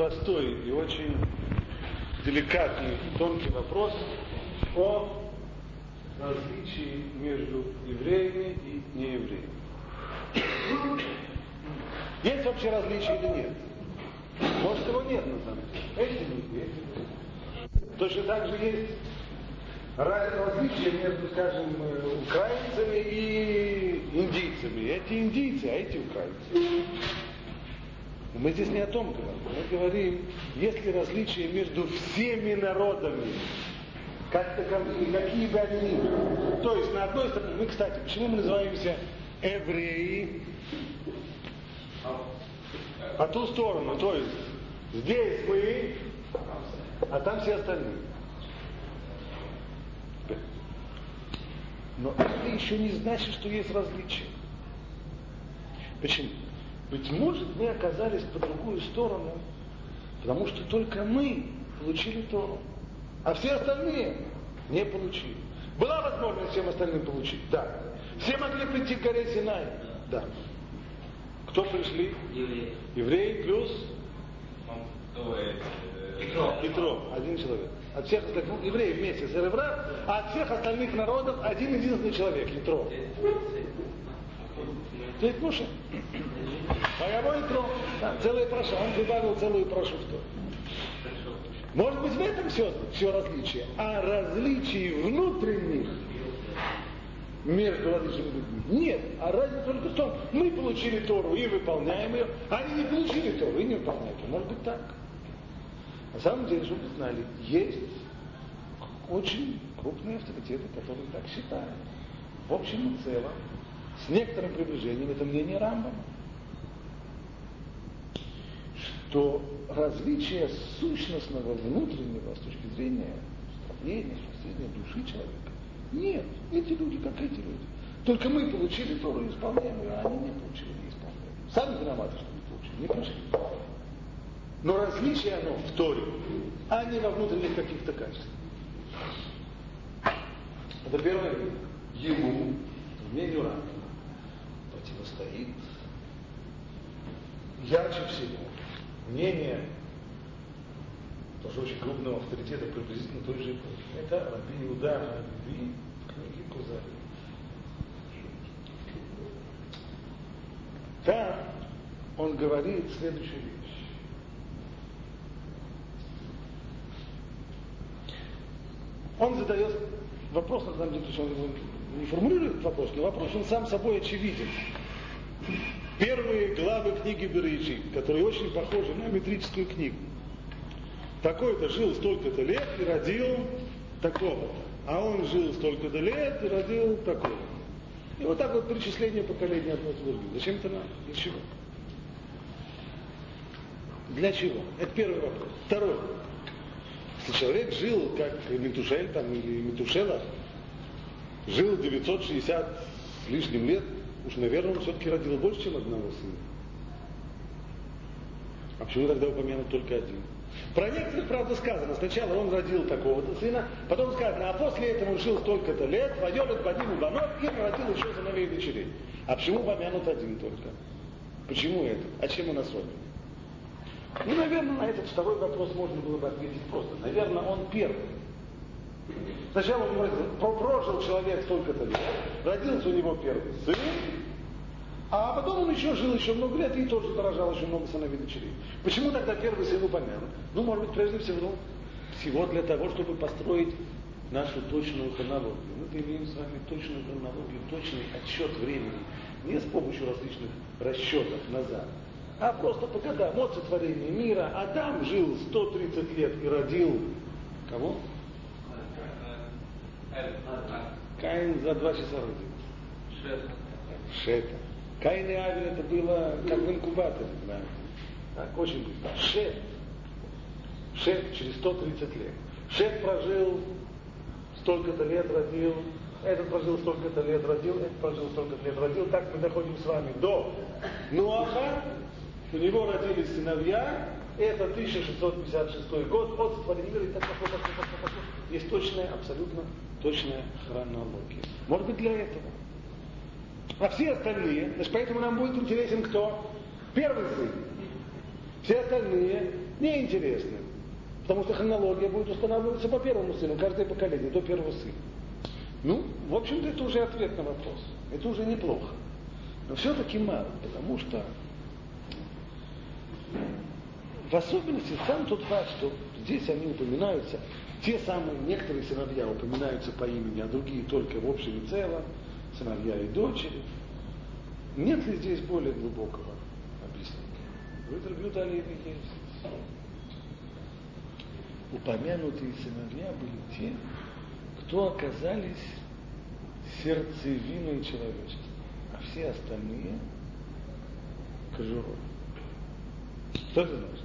простой и очень деликатный, тонкий вопрос о различии между евреями и неевреями. Есть вообще различие или нет? Может, его нет на самом деле. Эти люди, эти люди. Точно так же есть различие между, скажем, украинцами и индийцами. Эти индийцы, а эти украинцы. Но мы здесь не о том говорим. Мы говорим, есть ли различия между всеми народами, как таковые, какие бы они ни были. То есть, на одной стороне, мы, кстати, почему мы называемся евреи? По ту сторону, то есть, здесь мы, а там все остальные. Но это еще не значит, что есть различия. Почему? Быть может, мы оказались по другую сторону, потому что только мы получили Тору, а все остальные не получили. Была возможность всем остальным получить? Да. Все могли прийти к горе Синай? Да. Кто пришли? Евреи. Евреи плюс? Итро. Один человек. От всех остальных, евреи вместе с Эревра, а от всех остальных народов один единственный человек, Итро. То есть Моше. А его Итро. Да, целая проша. Он прибавил целую прошу в Тору. Может быть, в этом все различие. А различий внутренних между различными людьми нет. А разница только в том, мы получили Тору и выполняем ее, а они не получили Тору и не выполняют ее. Может быть так. На самом деле, чтобы вы знали, есть очень крупные авторитеты, которые так считают. В общем и целом, с некоторым приближением, это мнение Рамбама, что различие сущностного, внутреннего, с точки зрения строения, с точки зрения души человека, нет. Эти люди, как эти люди. Только мы получили Тору и исполняем ее, а они не получили, не исполняем. Сами виноваты, что не получили, не прошли. Но различие оно в Торе, а не во внутренних каких-то качествах. Это первое. Ему, мнению Рамбама, противостоит ярче всего мнение тоже очень крупного авторитета приблизительно той же эпохи. Это Раби Иуда Халеви в книге Кузари. Там он говорит следующую вещь. Он задает вопрос, на самом деле, он не формулирует вопрос, но вопрос он сам собой очевиден. Первые главы книги Берешит, которые очень похожи на метрическую книгу. Такой-то жил столько-то лет и родил такого-то. А он жил столько-то лет и родил такого-то. И вот так вот перечисление поколения одно и то же. Зачем это надо? Для чего? Для чего? Это первый вопрос. Второй. Если человек жил, как Метушель там, или Метушела, жил 960 с лишним лет, уж, наверное, он все-таки родил больше, чем одного сына. А почему тогда упомянут только один? Про некоторых, правда, сказано. Сначала он родил такого-то сына, потом сказано, а после этого он жил столько-то лет, вайолет бадим банот и родил еще сыновей и дочерей. А почему упомянут один только? Почему это? А чем он особенный? Ну, наверное, на этот второй вопрос можно было бы ответить просто. Наверное, он первый. Сначала он прожил человек столько-то лет, родился у него первый сын, а потом он еще жил еще много лет и тоже дорожал еще много сыновей и дочерей. Почему тогда первый сын упомянут? Ну, может быть, прежде всего для того, чтобы построить нашу точную хронологию. Мы имеем с вами точную хронологию, точный отсчет времени. Не с помощью различных расчетов назад, а просто по годам. От сотворения мира Адам жил 130 лет и родил кого? Каин за 2 часа родился. Шета. Каин и Авель это было как в инкубаторе, да? Так, очень быстро. Шет через 130 лет. Шет прожил столько-то лет, родил. Этот прожил столько-то лет, родил. Этот прожил столько-то лет, родил. Так мы доходим с вами до Ноаха. У него родились сыновья. Это 1656 год. От сотворения мира. И так пошло. Есть точная, абсолютно точная хронология. Может быть, для этого. А все остальные, значит, поэтому нам будет интересен кто? Первый сын. Все остальные неинтересны. Потому что хронология будет устанавливаться по первому сыну, каждое поколение, до первого сына. Ну, в общем-то, это уже ответ на вопрос. Это уже неплохо. Но все-таки мало, потому что в особенности сам тот факт, что здесь они упоминаются, те самые, некоторые сыновья упоминаются по имени, а другие только в общем и целом, сыновья и дочери. Нет ли здесь более глубокого объяснения? В Рабьют Оливе есть. Упомянутые сыновья были те, кто оказались сердцевиной человечества, а все остальные кожурой. Что это значит?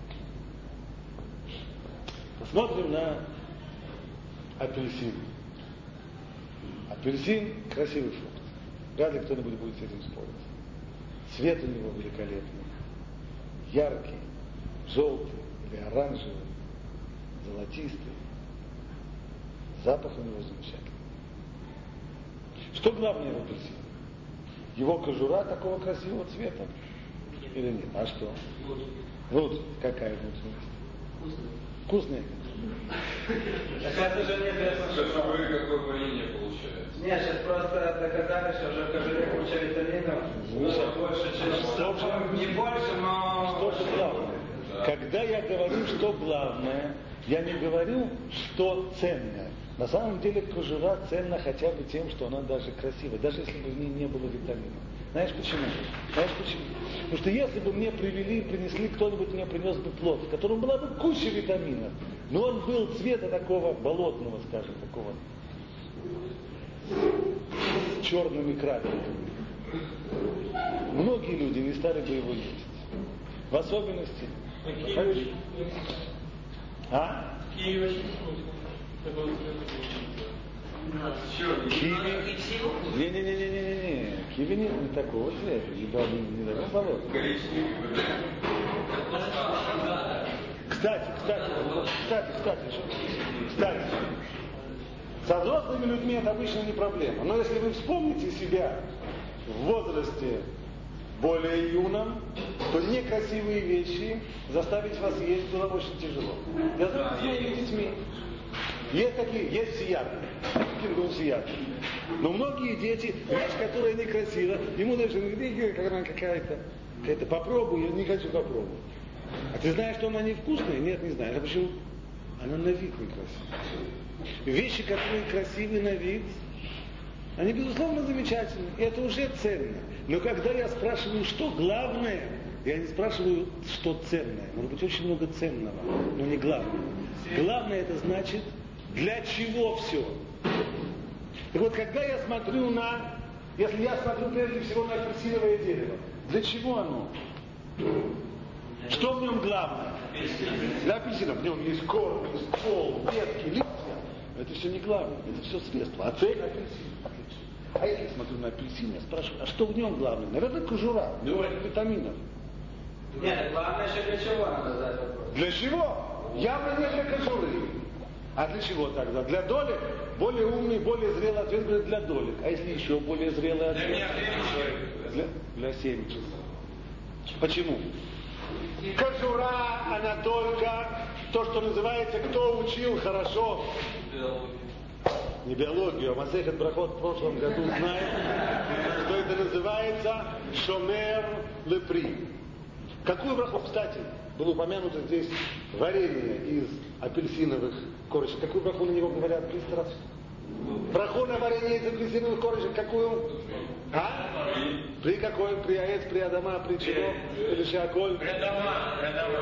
Посмотрим на апельсин. Апельсин – красивый фрукт. Вряд ли кто-нибудь будет с этим спорить. Цвет у него великолепный, яркий, желтый или оранжевый, золотистый. Запах у него замечательный. Что главное в апельсине? Его кожура такого красивого цвета? Или нет? А что? Внутрь. Какая внутренность? Вкусная. Это же не какое варенье получается. Нет, сейчас просто доказали, что уже в кожуре куча витаминов. Больше, чем не больше, но... Что же главное? Да. Когда я говорю, что главное, я не говорю, что ценное. На самом деле кожура ценна хотя бы тем, что она даже красивая, даже если бы в ней не было витаминов. Знаешь почему? Потому что если бы мне принесли, кто-нибудь мне принес бы плод, в котором была бы куча витаминов, но он был цвета такого болотного, скажем, такого, с черными крапинками, многие люди не стали бы его есть. В особенности... Киви очень вкусно. Киви? Не. Киви не такого цвета, не такого болота. Кстати. Со взрослыми людьми это обычно не проблема. Но если вы вспомните себя в возрасте более юном, то некрасивые вещи заставить вас есть было очень тяжело. Я знаю, с моими детьми. Есть такие, есть сиятные. Но многие дети, вещь, которая некрасива, ему даже какая-то попробуй, я не хочу попробовать. А ты знаешь, что она невкусная? Нет, не знаю. А почему? Она на вид некрасивая. Вещи, которые красивы на вид, они, безусловно, замечательны. И это уже ценно. Но когда я спрашиваю, что главное, я не спрашиваю, что ценное. Может быть, очень много ценного, но не главное. Главное, это значит, для чего все. Так вот, когда я смотрю если я смотрю прежде всего на апельсиновое дерево, для чего оно? Что в нем главное? Для апельсина в нем есть корни, ствол, ветки, листья. Это все не главное, это все средство. А цель апельсин. Отлично. А если я смотрю на апельсин, я спрашиваю, а что в нем главное? Наверное, кожура, в него витаминов. Нет, главное, что для чего надо задать вопрос? Для чего? Явно не для кожуры. А для чего тогда? Для долек? Более умный, более зрелый ответ говорит для долек. А если еще более зрелый ответ? Для меня семечек. Для семечек. Почему? Кожура, она только то, что называется, кто учил хорошо. Не биологию, а Масехет Брахот в прошлом году знает, что это называется шомер лепри. Какую браху, кстати, было упомянуто здесь варенье из апельсиновых корочек. Какую браху на него говорят? 300 раз. Браху на варенье из апельсиновых корочек какую? А? При какой? При аец, при адама, при чего? Или шаколь? При адама.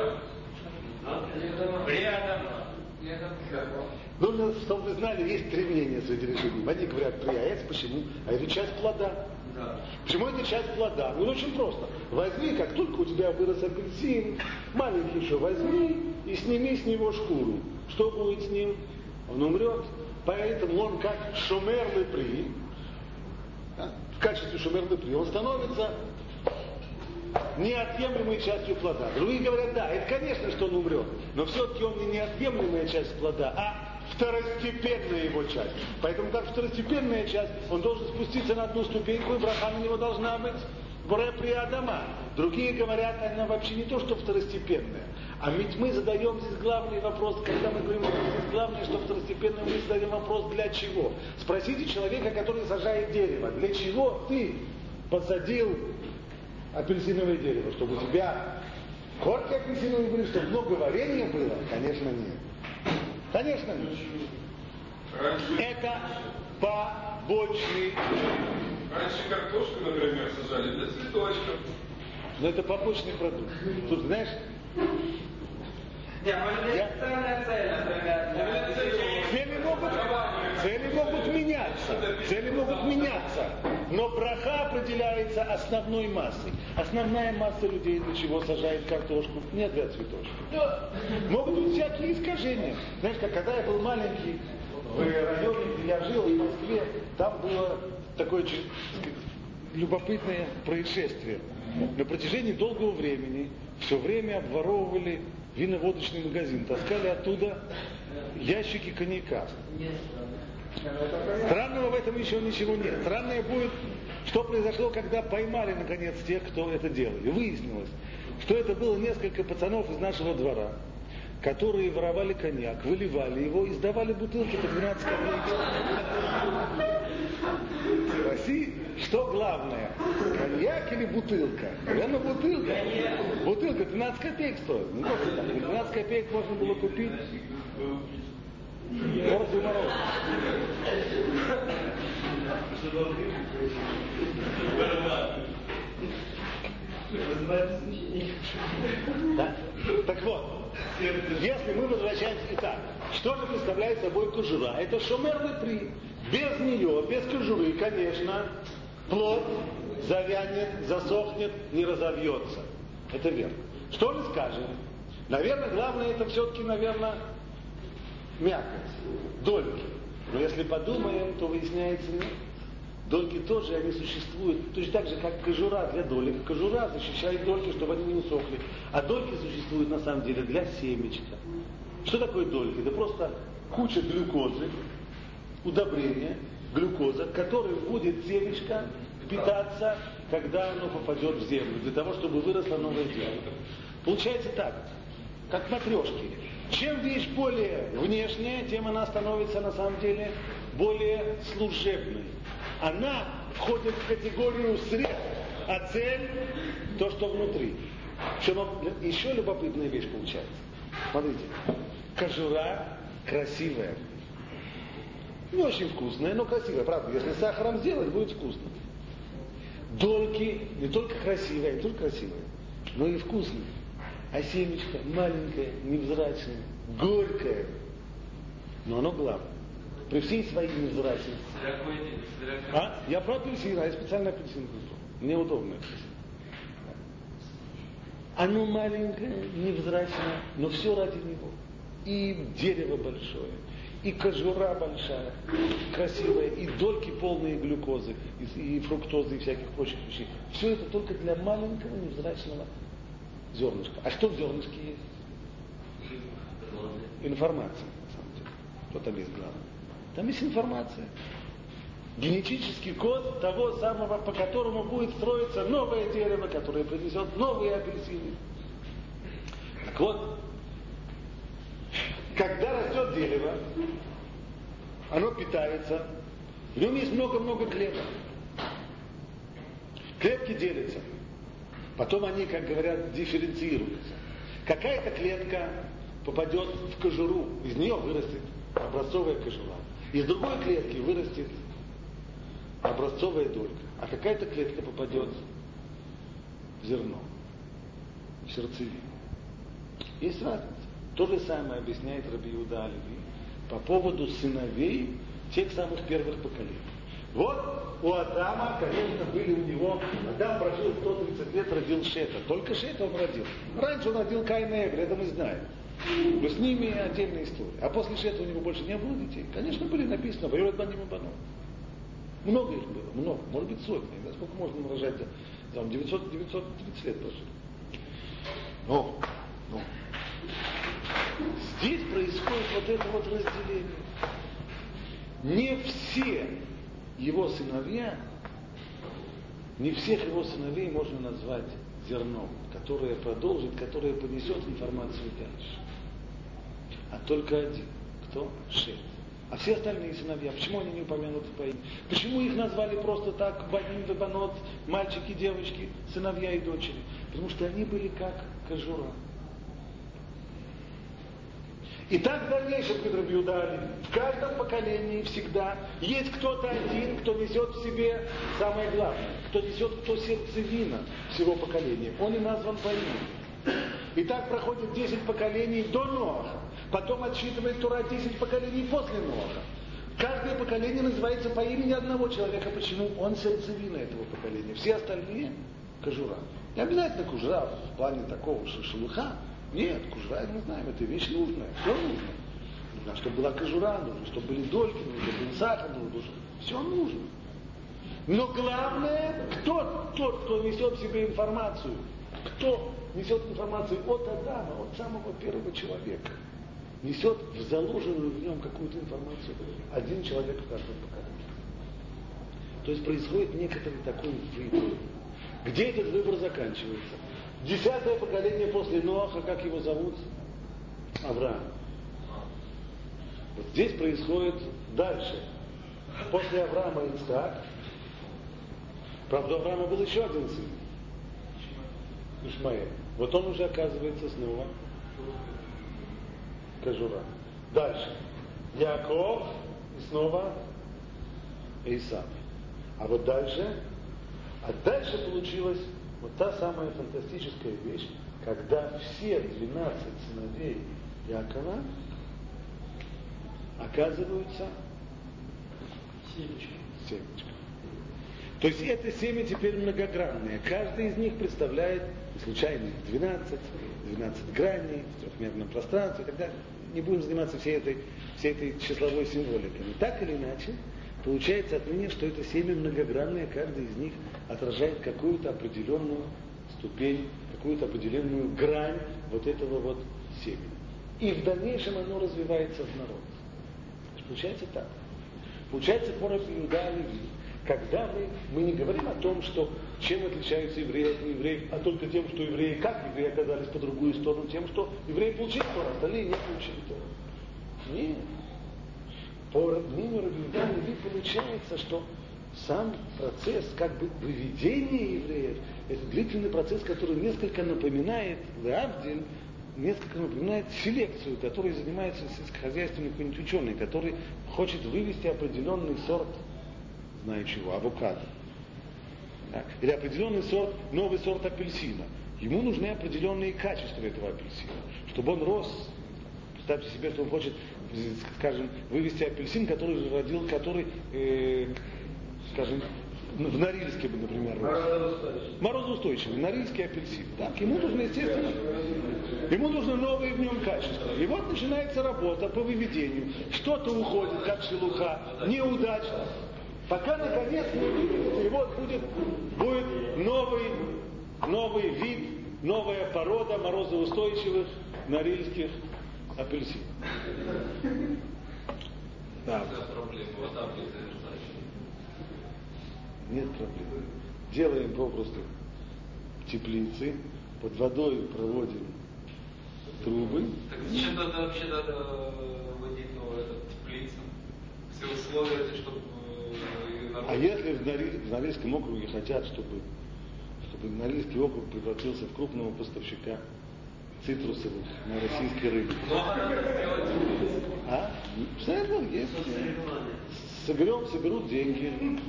При адама. Ну, чтобы вы знали, есть три мнения среди решений. Одни говорят при аец, почему? А это часть плода. Да. Почему это часть плода? Ну, очень просто. Возьми, как только у тебя вырос апельсин, маленький еще возьми и сними с него шкуру. Что будет с ним? Он умрет. Поэтому он как шомер лепри, в качестве шомер лепри, он становится неотъемлемой частью плода. Другие говорят, да, это конечно, что он умрет, но все-таки он не неотъемлемая часть плода, а второстепенная его часть. Поэтому как второстепенная часть, он должен спуститься на одну ступеньку, и браха на него должна быть при Адама. Другие говорят, она вообще не то, что второстепенная. А ведь мы задаем здесь главный вопрос, когда мы говорим, что здесь главное, что второстепенное, мы задаем вопрос, для чего. Спросите человека, который сажает дерево, для чего ты посадил апельсиновое дерево? Чтобы у тебя корки апельсиновые были, чтобы много варенья было? Конечно, нет. Конечно, нет. Это побочный. Раньше картошку, например, сажали для цветочков. Но это побочный продукт. Тут, знаешь, специальная цель, например. Цели могут меняться. Но браха определяется основной массой. Основная масса людей для чего сажает картошку? Не для цветочков. Могут быть всякие искажения. Знаешь, как когда я был маленький, в районе, где я жил, в Москве, там было такое очень любопытное происшествие. На протяжении долгого времени все время обворовывали виноводочный магазин, таскали оттуда ящики коньяка. Странного в этом еще ничего нет. Странное будет, что произошло, когда поймали наконец тех, кто это делал. И выяснилось, что это было несколько пацанов из нашего двора, которые воровали коньяк, выливали его и сдавали бутылки по 12 копеек. Спроси, что главное, коньяк или бутылка? Наверное, бутылка. Бутылка 12 копеек стоит. Не просто так. 12 копеек можно было купить порцию мороза. Да? Так вот, если мы возвращаемся итак, что же представляет собой кожура? Это шомер лепри. Без нее, без кожуры, конечно, плод завянет, засохнет, не разовьется. Это верно. Что же скажем? Наверное, главное это все-таки, мякоть, дольки. Но если подумаем, то выясняется нет. Дольки тоже, они существуют, точно так же, как кожура для долек. Кожура защищает дольки, чтобы они не усохли. А дольки существуют на самом деле для семечка. Что такое дольки? Это просто куча глюкозы, удобрения, глюкоза, который будет семечко питаться, когда оно попадет в землю, для того, чтобы выросло новое дерево. Получается так, как матрешки. Чем вещь более внешняя, тем она становится на самом деле более служебной. Она входит в категорию средств, а цель – то, что внутри. Еще любопытная вещь получается. Смотрите, кожура красивая. Не очень вкусная, но красивая, правда. Если с сахаром сделать, будет вкусно. Дольки не только красивые, но и вкусные. А семечко маленькое, невзрачное, горькое. Но оно главное. При всей своей невзрачности. Я про апельсин, я специально апельсин купил. Мне удобно апельсин. Оно маленькое, невзрачное, но все ради него. И дерево большое, и кожура большая, красивая, и дольки полные глюкозы, и фруктозы, и всяких прочих вещей. Все это только для маленького невзрачного зернышка. А что в зернышке есть? Информация, на самом деле. Что там есть главное? Там есть информация. Генетический код того самого, по которому будет строиться новое дерево, которое принесет новые апельсины. Так вот, когда растет дерево, оно питается, в нем есть много-много клеток. Клетки делятся. Потом они, как говорят, дифференцируются. Какая-то клетка попадет в кожуру, из нее вырастет образцовая кожура. Из другой клетки вырастет образцовая долька. А какая-то клетка попадет в зерно, в сердцевину. Есть разница. То же самое объясняет Раби Иуда Алеви по поводу сыновей тех самых первых поколений. Вот у Адама, конечно, были у него, Адам прожил 130 лет, родил Шета. Только Шета он родил. Раньше он родил Каина и Эвеля, это мы знаем. Но с ними отдельная история. А после Шета у него больше не было детей. Конечно, были написаны «Вайолет баним убанот». Много их было, много, может быть сотни. Да, сколько можно рожать? Там 930 лет прожили. Но здесь происходит вот это вот разделение. Не все его сыновья Не всех его сыновей можно назвать зерном, которое продолжит, которое понесет информацию дальше. А только один. Кто? Шет. А все остальные сыновья, почему они не упомянуты по имени? Почему их назвали просто так, баним, вебанот, мальчики, девочки, сыновья и дочери? Потому что они были как кожура. И так в дальнейшем, говорит Раби Юда а-Леви, в каждом поколении всегда есть кто-то один, кто несет в себе самое главное, кто несет, кто сердцевина всего поколения. Он и назван по имени. И так проходит 10 поколений до Ноаха. Потом отсчитывает Тора 10 поколений после Ноаха. Каждое поколение называется по имени одного человека. Почему? Он сердцевина этого поколения. Все остальные – кожура. Не обязательно кожура в плане такого шелуха. Нет, кожура, мы знаем, это вещь нужная. Все нужно. Нужно, чтобы была кожура, нужно, чтобы были дольки, нужно, чтобы был сахар, нужно. Все нужно. Но главное, кто тот, кто несет в себе информацию? Кто несет информацию от Адама, от самого первого человека? Несет в заложенную в нем какую-то информацию один человек в каждом поколении. То есть происходит некоторый такой выбор. Где этот выбор заканчивается? 10-е поколение после Ноаха, как его зовут? Авраам. Вот здесь происходит дальше. После Авраама Ицхак. Правда, у Авраама был еще один сын. Ишмаэль. Вот он уже оказывается снова кожура. Дальше. Яков и снова Исав. А вот дальше, получилась вот та самая фантастическая вещь, когда все 12 сыновей Якова оказываются семечком. То есть это семя теперь многогранное. Каждый из них представляет случайных 12 граней в трехмерном пространстве и так далее. Не будем заниматься всей этой числовой символикой. Но так или иначе, получается отныне, что это семя многогранное, каждый из них отражает какую-то определенную ступень, какую-то определенную грань вот этого вот семени. И в дальнейшем оно развивается в народ. Получается так. Получается по Раби Юда а-Леви, когда мы не говорим о том, что чем отличаются евреи от неевреев, а только тем, что евреи, как евреи оказались по другую сторону, тем, что евреи получили Тору, остальные не получили Тору. Нет. По мнению Раби Юда а-Леви получается, что сам процесс как бы выведения евреев, это длительный процесс, который несколько напоминает леавдиль, несколько напоминает селекцию, которой занимается сельскохозяйственный какой-нибудь ученый, который хочет вывести определенный сорт, знаю чего, авокадо. Так? Или определенный сорт, новый сорт апельсина. Ему нужны определенные качества этого апельсина, чтобы он рос. Представьте себе, что он хочет, скажем, вывести апельсин, который скажем, в Норильске бы, например, рос. Морозоустойчивый, норильский апельсин. Так, ему нужно, естественно, ему нужно новые в нем качества. И вот начинается работа по выведению. Что-то уходит, как шелуха, неудачно. Пока, наконец, мы видим, и вот будет новый вид, новая порода морозоустойчивых норильских апельсинов. Да. Нет проблем. Делаем попросту теплицы, под водой проводим трубы. Так зачем тогда вообще надо вводить теплицу? Все условия, чтобы... А если в Норильском округе хотят, чтобы Норильский округ превратился в крупного поставщика цитрусовых на российский рынок? А? Все есть. Соберут деньги.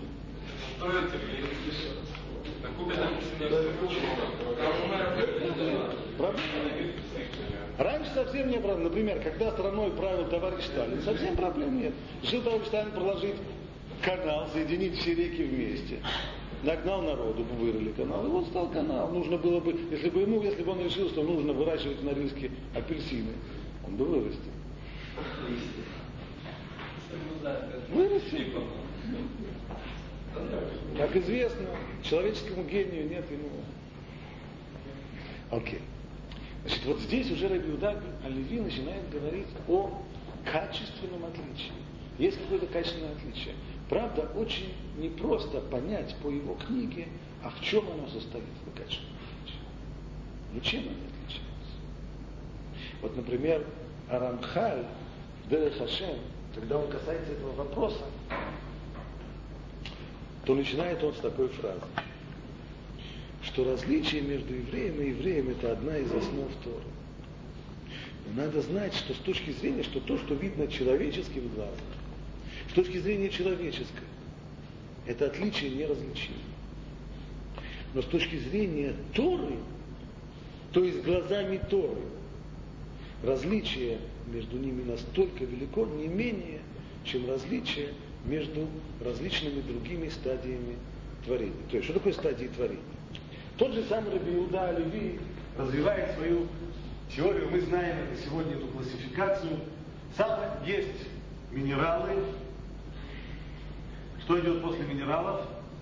Раньше совсем не было. Например, когда страной правил товарищ Сталин, совсем проблем нет. Решил товарищ Сталин проложить канал, соединить все реки вместе. Нагнал народу, вырыли канал, и вот стал канал. Нужно было бы, если бы он решил, что нужно выращивать в Норильске апельсины, он бы вырастил. Вырастил. Как известно, человеческому гению нет иного. Окей. Значит, вот здесь уже Раби Юда а-Леви начинает говорить о качественном отличии. Есть какое-то качественное отличие. Правда, очень непросто понять по его книге, А в чем оно состоит? Вы, конечно, ничем оно не отличается. Вот, например, Арамхаль, Дерех Хашем, когда он касается этого вопроса, то начинает он с такой фразы, что различие между евреем и евреем это одна из основ Торы. Надо знать, что с точки зрения, что то, что видно человеческим глазом, с точки зрения человеческой, это отличие неразличимо. Но с точки зрения Торы, то есть глазами Торы, различие между ними настолько велико, не менее, чем различие между различными другими стадиями творения. То есть, что такое стадии творения? Тот же самый Раби Иуда Алеви развивает свою теорию, мы знаем это сегодня, эту классификацию. Есть минералы. Что идет после минералов?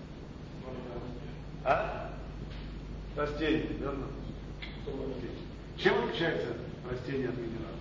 Растения, верно? Чем отличается растение от минералов?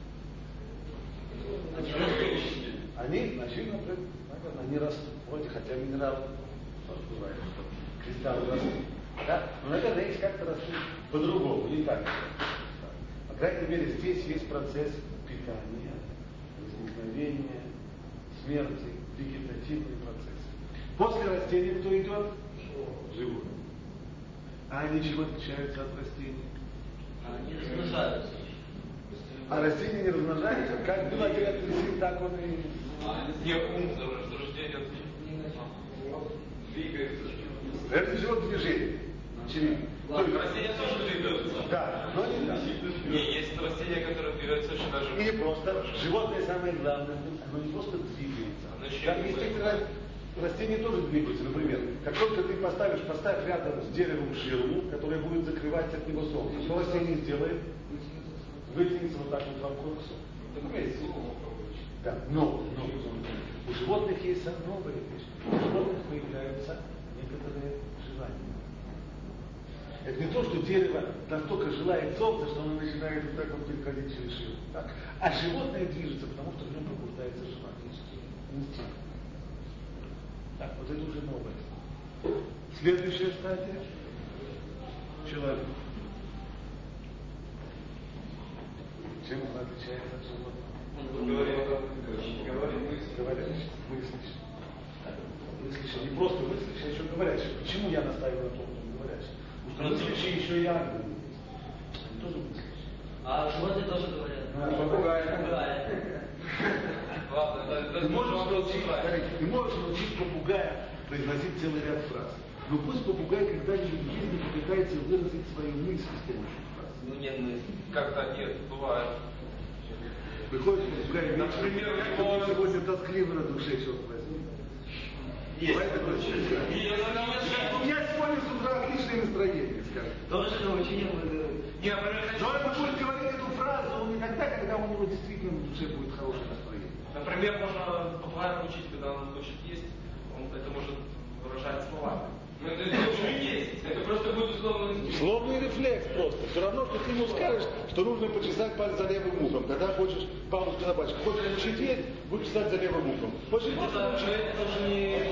Они значительно, они растут. Вроде, хотя минерал тоже бывает, что кристаллы растут. Да? Но, наверное, есть как-то растут по-другому, не так. По крайней мере, здесь есть процесс питания, возникновения, смерти, вегетативный процесс. После растения кто идет? Животные. А они чем отличаются от растений? Они размножаются. А растения не размножаются? Как было апельсин, так он и... Зарождение двигается. Прежде всего движение. Очевидно. Растения тоже двигаются. Да, но не так. Не, есть растения, которые двигаются очень даже... И не просто. Животное самое главное, оно не просто двигается. Там естественно растения тоже двигаются. Например, как только ты поставь рядом с деревом ширму, которая будет закрывать от него солнце. Что растение сделает? Вытянется вот так вот вокруг солнца. Да, но у животных есть новая вещь. У животных появляются некоторые желания. Это не то, что дерево настолько желает солнца, что оно начинает вот так вот переходить через ширму. Так? А животное движется, потому что в нем пробуждается желание. Инстинкт. Так, вот это уже новое. Следующая стадия. Человек. Чем он отличается от животных? Говорящий, мыслящий. Мыслящий, не просто мыслящий, а еще говорящий. Почему я настаиваю на том, что он говорящий? Потому что мыслящий еще и ангел есть. Они тоже мыслящие. А животные тоже говорят. Попугай. Ты можешь научить попугая произносить целый ряд фраз. Но пусть попугай когда-нибудь в жизни попытается выразить свою мысль с помощью фраз. Ну нет, как-то нет, бывает. Приходит попугай, например, как сегодня тоскливо на душе, черт возьми. Есть. У меня сегодня с утра отличное настроение, скажем. Тоже научение будет. Но он будет говорить эту фразу никогда, когда у него действительно в душе будет хорошее настроение. Например, можно попугая научить, когда он хочет есть, он это может выражать словами. Но это уже есть. Это просто будет условный Условный рефлекс просто. Все равно, что ты ему скажешь, что нужно почесать палец за левым ухом. Когда хочешь, бабушка на батюшку, хочешь научить есть, будешь чесать за левым ухом. Хочешь есть, научить. Это уже не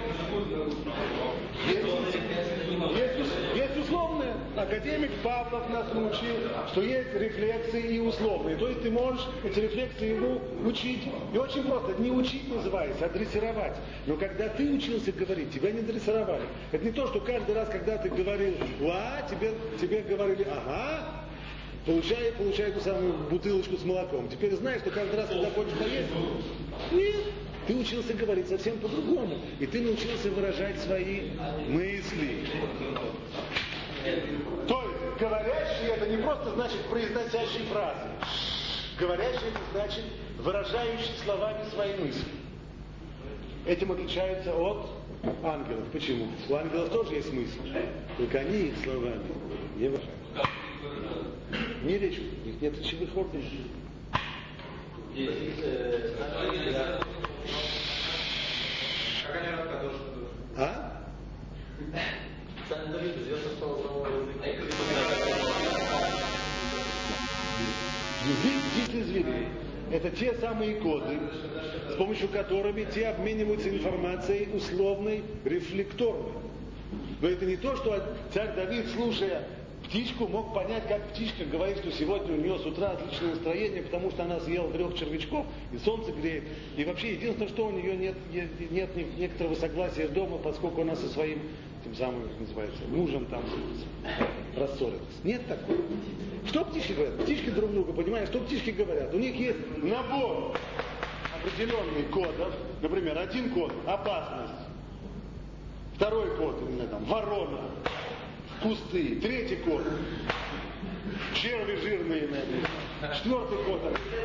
Есть условное. Академик Павлов нас научил, что есть рефлексы и условные. То есть ты можешь эти рефлексы ему учить. И очень просто. Это не учить называется, а дрессировать. Но когда ты учился говорить, тебя не дрессировали. Это не то, что каждый раз, когда ты говорил «ла», тебе говорили «ага», получай ту самую бутылочку с молоком. Теперь знаешь, что каждый раз, когда хочешь поесть, нет. Ты учился говорить совсем по-другому. И ты научился выражать свои мысли. То есть, говорящий это не просто значит произносящий фразы. Говорящий это значит выражающий словами свои мысли. Этим отличается от ангелов. Почему? У ангелов тоже есть мысли. Только они их словами не выражают. Не речь, у них нет речевых органов. Как они рассказывают, что... А? Царь Давид известно, что он самого языка. Дислизвили. Это те самые коды, с помощью которыми те обмениваются информацией условной, рефлекторной. Но это не то, что царь Давид, слушая птичку, мог понять, как птичка говорит, что сегодня у нее с утра отличное настроение, потому что она съела 3 червячков, и солнце греет. И вообще, единственное, что у нее нет некоторого согласия дома, поскольку она со своим, тем самым, как называется, мужем там рассорилась. Нет такого. Что птички говорят? Птички друг друга, понимаешь, что птички говорят? У них есть набор определенных кодов. Например, один код – опасность. Второй код, там, ворона, кусты. Третий код – черви жирные. Четвертый код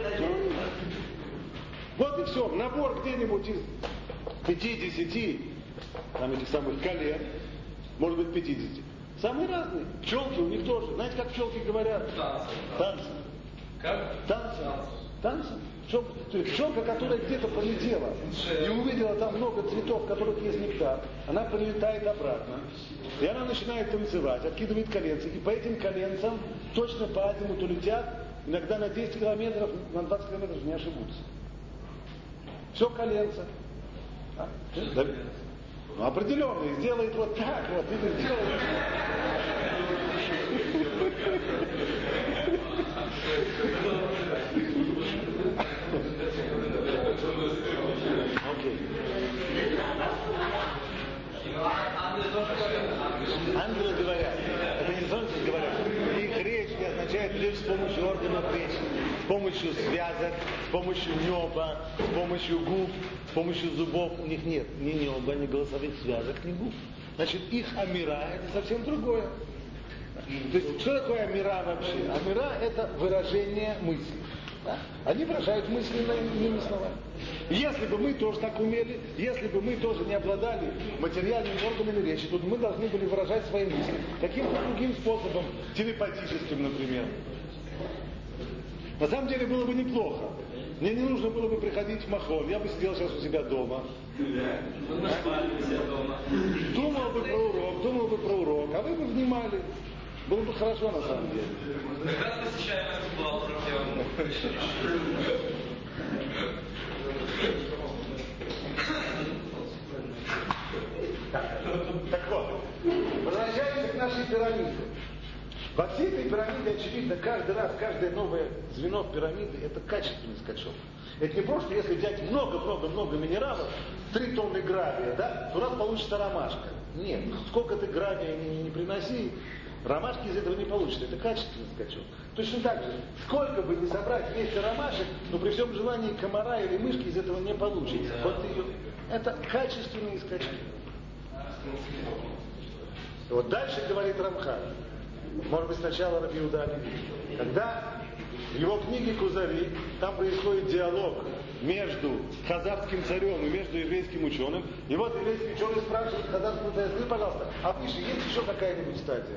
– вот и все. Набор где-нибудь из 5-10 там этих самых колен, может быть 50. Самые разные. Пчелки у них тоже. Знаете, как пчелки говорят? Танцы. Как? Танцы. То есть пчелка, которая где-то полетела и увидела там много цветов, в которых есть нектар, она прилетает обратно. И она начинает танцевать, откидывает коленцы. И по этим коленцам точно по азимуту летят, иногда на 10 километров, на 20 километров не ошибутся. Все коленца. Ну, определенный, сделает вот так вот, и делает. Окей. Ангелы говорят, это не солнце говорят, их речь не означает лишь с помощью органов речи, с помощью связок, с помощью неба, с помощью губ, с помощью зубов. У них нет ни неба, ни голосовых связок, ни губ. Значит, их амира это совсем другое. То есть, что такое амира вообще? Амира это выражение мысли. Да? Они выражают мысли иными словами. Если бы мы тоже так умели, если бы мы тоже не обладали материальными органами речи, то мы должны были выражать свои мысли каким-то другим способом, телепатическим, например. На самом деле было бы неплохо. Мне не нужно было бы приходить в Махон, я бы сидел сейчас у себя дома. Думал бы про урок, а вы бы внимали. Было бы хорошо на самом деле. Как раз посещаем эту бухгалтеру. Так вот, возвращаемся к нашей пирамиде. Во всей этой пирамиде, очевидно, каждый раз, каждое новое звено в пирамиде – это качественный скачок. Это не просто, если взять много-много-много минералов, 3 тонны гравия, да, то у нас получится ромашка. Нет, сколько ты гравия не приноси, ромашки из этого не получится. Это качественный скачок. Точно так же, сколько бы ни собрать вместе ромашек, но при всем желании комара или мышки из этого не получится. Вот ее, это качественные скачки. Вот дальше говорит Рамхаль. Может быть, сначала Раби Иуда Алеви. Когда в его книге «Кузари» там происходит диалог между хазарским царем и между еврейским ученым. И вот еврейский ученый спрашивает хазарского царя: скажи, пожалуйста, а выше есть еще какая-нибудь стадия?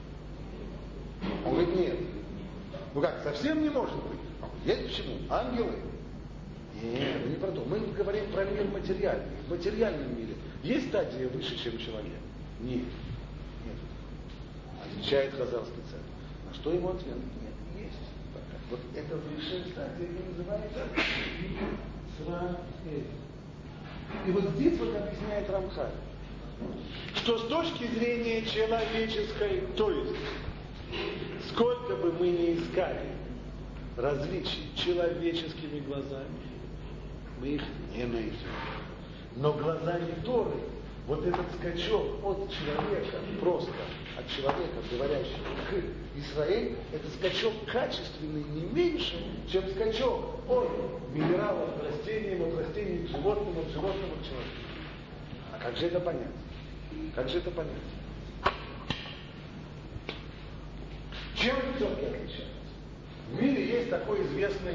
Он говорит: нет. Ну как, совсем не может быть? Есть почему? Ангелы? Нет, не про то. Мы говорим про мир материальный. В материальном мире есть стадия выше, чем человек? Нет. Отвечает хазарский царь. На что ему ответ? Нет, есть. Вот это высшая стадия называется Сраэль. И вот здесь вот объясняет Рамхаль, что с точки зрения человеческой, то есть сколько бы мы ни искали различий человеческими глазами, мы их не найдем. Но глазами Торы вот этот скачок от человека, просто от человека, говорящего к Израилю, это скачок качественный не меньше, чем скачок от минералов к растениям, от растений к животным, от животного к человеку. А как же это понять? Как же это понять? Чем все-таки отличается? В мире есть такой известный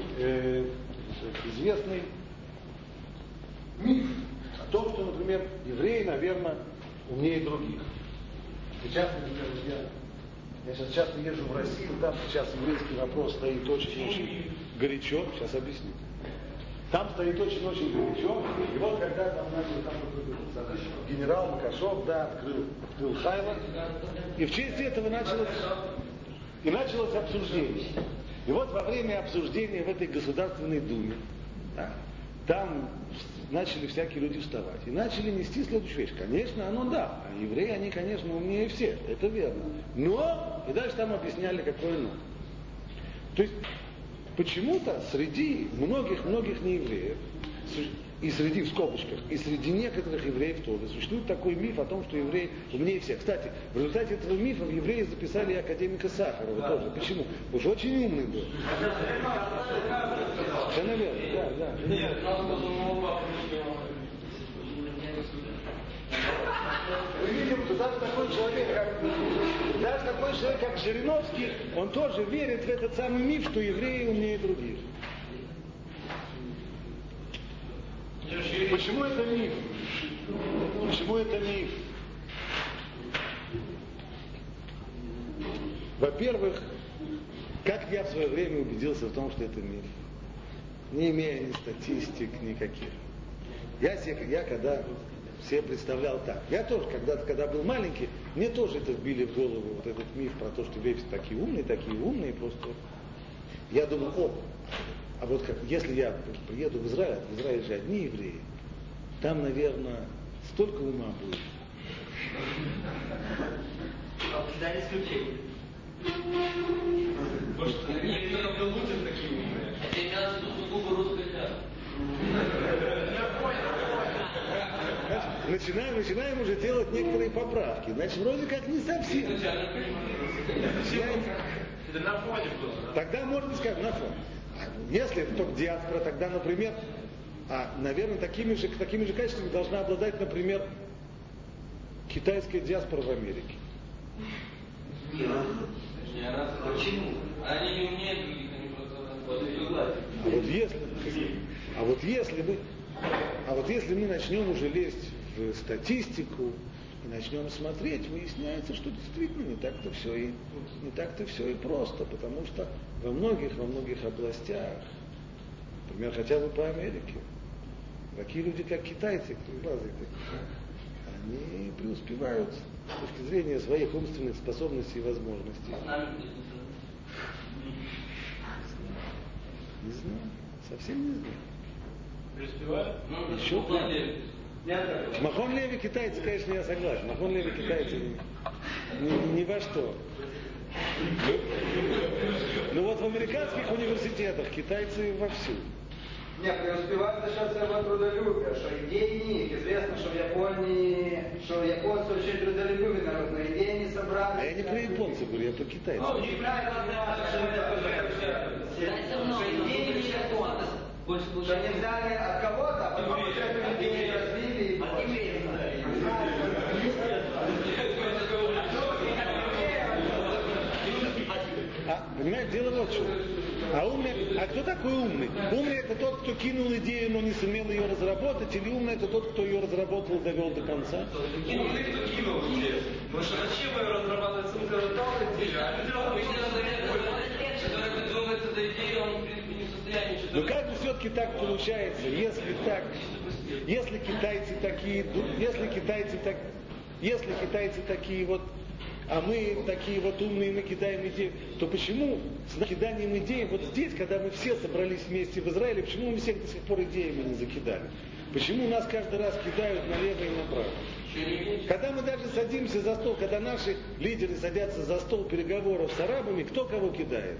миф о том, что, например, евреи, наверное, умнее других. Сейчас, например, я сейчас часто езжу в Россию, там сейчас еврейский вопрос стоит очень-очень горячо, сейчас объясню. Там стоит очень-очень горячо, и вот когда там начал генерал Макашов, да, открыл Хайло, и в честь этого началось обсуждение. И вот во время обсуждения в этой Государственной Думе, да, там начали всякие люди вставать и начали нести следующую вещь. Конечно, оно да, а евреи, они, конечно, умнее всех, это верно. Но, и дальше там объясняли, какое но. То есть, почему-то среди многих неевреев, и среди, в скобочках, и среди некоторых евреев тоже существует такой миф о том, что евреи умнее всех. Кстати, в результате этого мифа в евреи записали и академика Сахарова тоже. Почему? Потому что очень умный был. Это наверное, да. Мы видим, что даже такой человек, как Жириновский, он тоже верит в этот самый миф, что евреи умнее других. Почему это миф? Почему это миф? Во-первых, как я в свое время убедился в том, что это миф, не имея ни статистик никаких. Я когда себе представлял так. Я тоже, когда был маленький, мне тоже это вбили в голову, вот этот миф про то, что евреи все такие умные, просто. Я думал, а вот как, если я приеду в Израиль же одни евреи, там, наверное, столько ума будет. А всегда не исключение. Может, некоторые получат такие умные. Хотя мне надо сугубо русская ляда. Начинаем уже делать некоторые поправки. Значит, вроде как не совсем. Это на фоне просто. Тогда можно сказать, на фоне. Если это только диаспора, тогда, например, наверное, такими же качествами должна обладать, например, китайская диаспора в Америке. Почему? Они не умеют других, они просто А вот если мы начнем уже лезть в статистику и начнем смотреть, выясняется, что действительно не так-то все и просто, потому что во многих областях, например, хотя бы по Америке, такие люди, как китайцы, они преуспевают с точки зрения своих умственных способностей и возможностей. Не знаю, совсем не знаю. преуспевают? Еще Махон Леви китайцы, конечно, я согласен. Махон Леви китайцы ни во что. Но вот в американских университетах китайцы вовсю. Нет, преуспевают за счет своего трудолюбия, что идеи них. Известно, что в Японии, что японцы очень трудолюбивый народ, но идеи не собрали. А я не про японцев говорю, я про китайцев. Ну, неправильно понимаю, что идеи не японцы. Что они взяли от кого-то, а потом эту идею развили и понимаете, дело вот в чем. А кто такой умный? Умный это тот, кто кинул идею, но не сумел ее разработать, или умный это тот, кто ее разработал и довел до конца? Умный, кто кинул идею. Потому что зачем ее разрабатывать, смысл разрабатывать идею? А люди который думает эту идею, он в принципе не в состоянии что-то. Но как же все-таки так получается, если китайцы такие вот, а мы такие вот умные, мы кидаем идеи, то почему с киданием идей, вот здесь, когда мы все собрались вместе в Израиле, почему мы всех до сих пор идеями не закидали? Почему нас каждый раз кидают налево и направо? Когда мы даже садимся за стол, когда наши лидеры садятся за стол переговоров с арабами, кто кого кидает?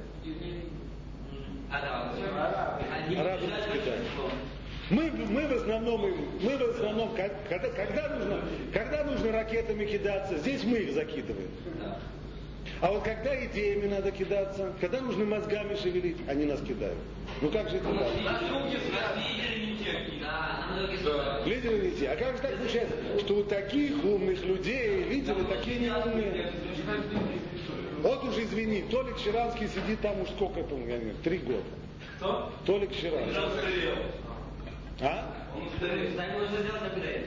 Арабы кидают. Мы в основном, когда нужно ракетами кидаться, здесь мы их закидываем. А вот когда идеями надо кидаться, когда нужно мозгами шевелить, они нас кидают. Ну как же это так? Лидеры не те. А как же так получается, что у таких умных людей лидеры такие неумные? Вот уже извини, Толик Щеранский сидит там уж сколько это, я не знаю, 3 года. Кто? Толик Щеранский. А? Он с нами можно сделать апгрейд.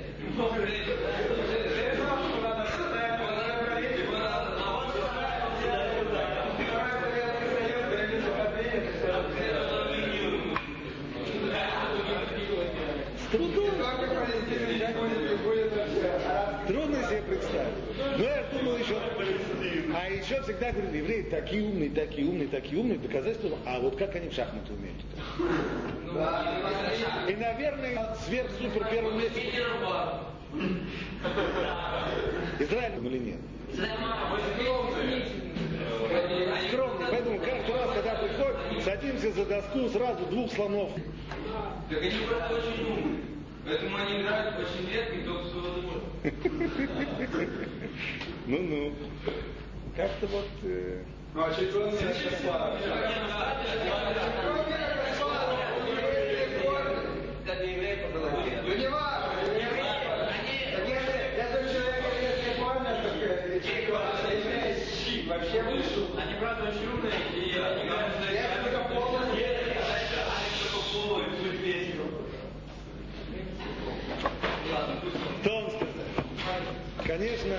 С трудом. Трудно себе представить. Но я думал еще. А еще всегда говорили, евреи такие умные, такие умные, такие умные, доказательства, а вот как они в шахматы умеют? И, наверное, сверх-супер первым месте. Израиль или нет? Скромно. Поэтому каждый раз, когда приходим, садимся за доску, сразу 2 слонов. Так они просто очень умные. Поэтому они играют очень редко и только что возможно. Ну. Как-то вот... Ну, а чуть он не слава. Как еврей было. Ну, не важно. Вообще вышел. Они правда очень умные, и они Что он сказал? Конечно,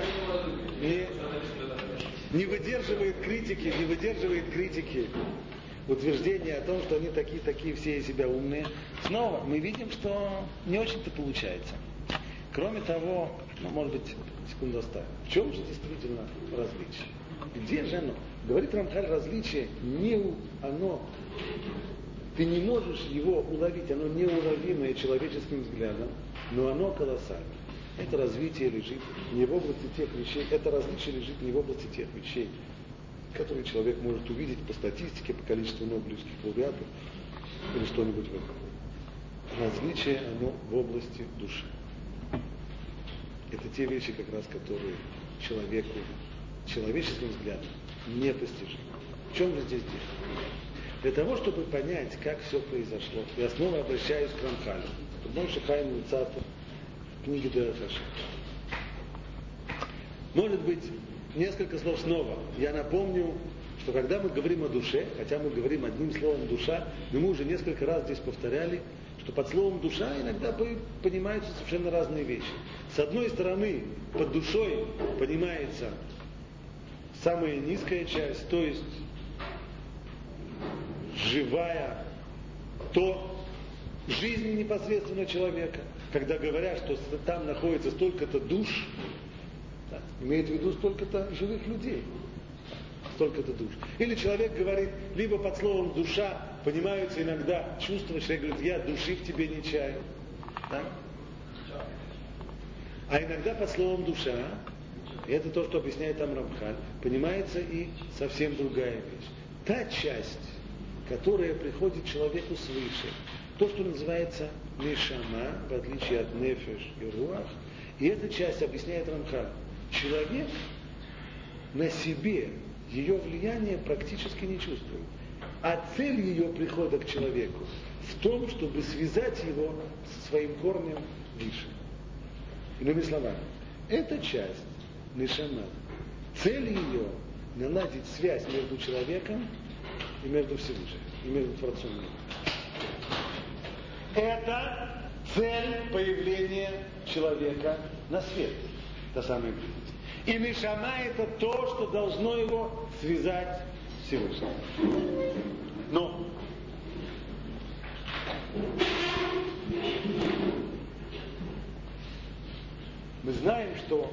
не выдерживает критики утверждение о том, что они такие все из себя умные. Снова мы видим, что не очень-то получается. Кроме того, может быть, секунду оставим. В чем же действительно различие? Где же оно? Говорит Рамхаль, различие ты не можешь его уловить, оно неуловимое человеческим взглядом, но оно колоссальное. Это развитие лежит не в области тех вещей, это различие лежит не в области тех вещей, которые человек может увидеть по статистике, по количеству нобелевских лауреатов или что-нибудь в этом. Различие оно в области души. Это те вещи, как раз, которые человеку, человеческим взглядом непостижимы. В чем же здесь дело? Для того, чтобы понять, как все произошло, я снова обращаюсь к Рамхалю, Мойше Хайм Люцату, в книге Дерех Хашем. Может быть, несколько слов снова. Я напомню, что когда мы говорим о душе, хотя мы говорим одним словом душа, но мы уже несколько раз здесь повторяли, что под словом душа иногда понимаются совершенно разные вещи. С одной стороны, под душой понимается самая низкая часть, то есть живая, жизнь непосредственно человека. Когда говорят, что там находится столько-то душ, да, имеет в виду столько-то живых людей. Столько-то душ. Или человек говорит, либо под словом душа понимаются иногда чувства, человек говорит, я души в тебе не чаю. Да? А иногда под словом душа, и это то, что объясняет там Рамхаль, понимается и совсем другая вещь. Та часть, которая приходит человеку свыше, то, что называется нешама, в отличие от нефеш и руах, и эта часть объясняет Рамхаль. Человек на себе ее влияние практически не чувствует. А цель ее прихода к человеку в том, чтобы связать его со своим корнем выше. Иными словами, эта часть нешама, цель ее наладить связь между человеком и между Всевышним, и между Творцом мира. Это цель появления человека на свет. Та самая близость. И нешама это то, что должно его связать с Всевышним. Но мы знаем, что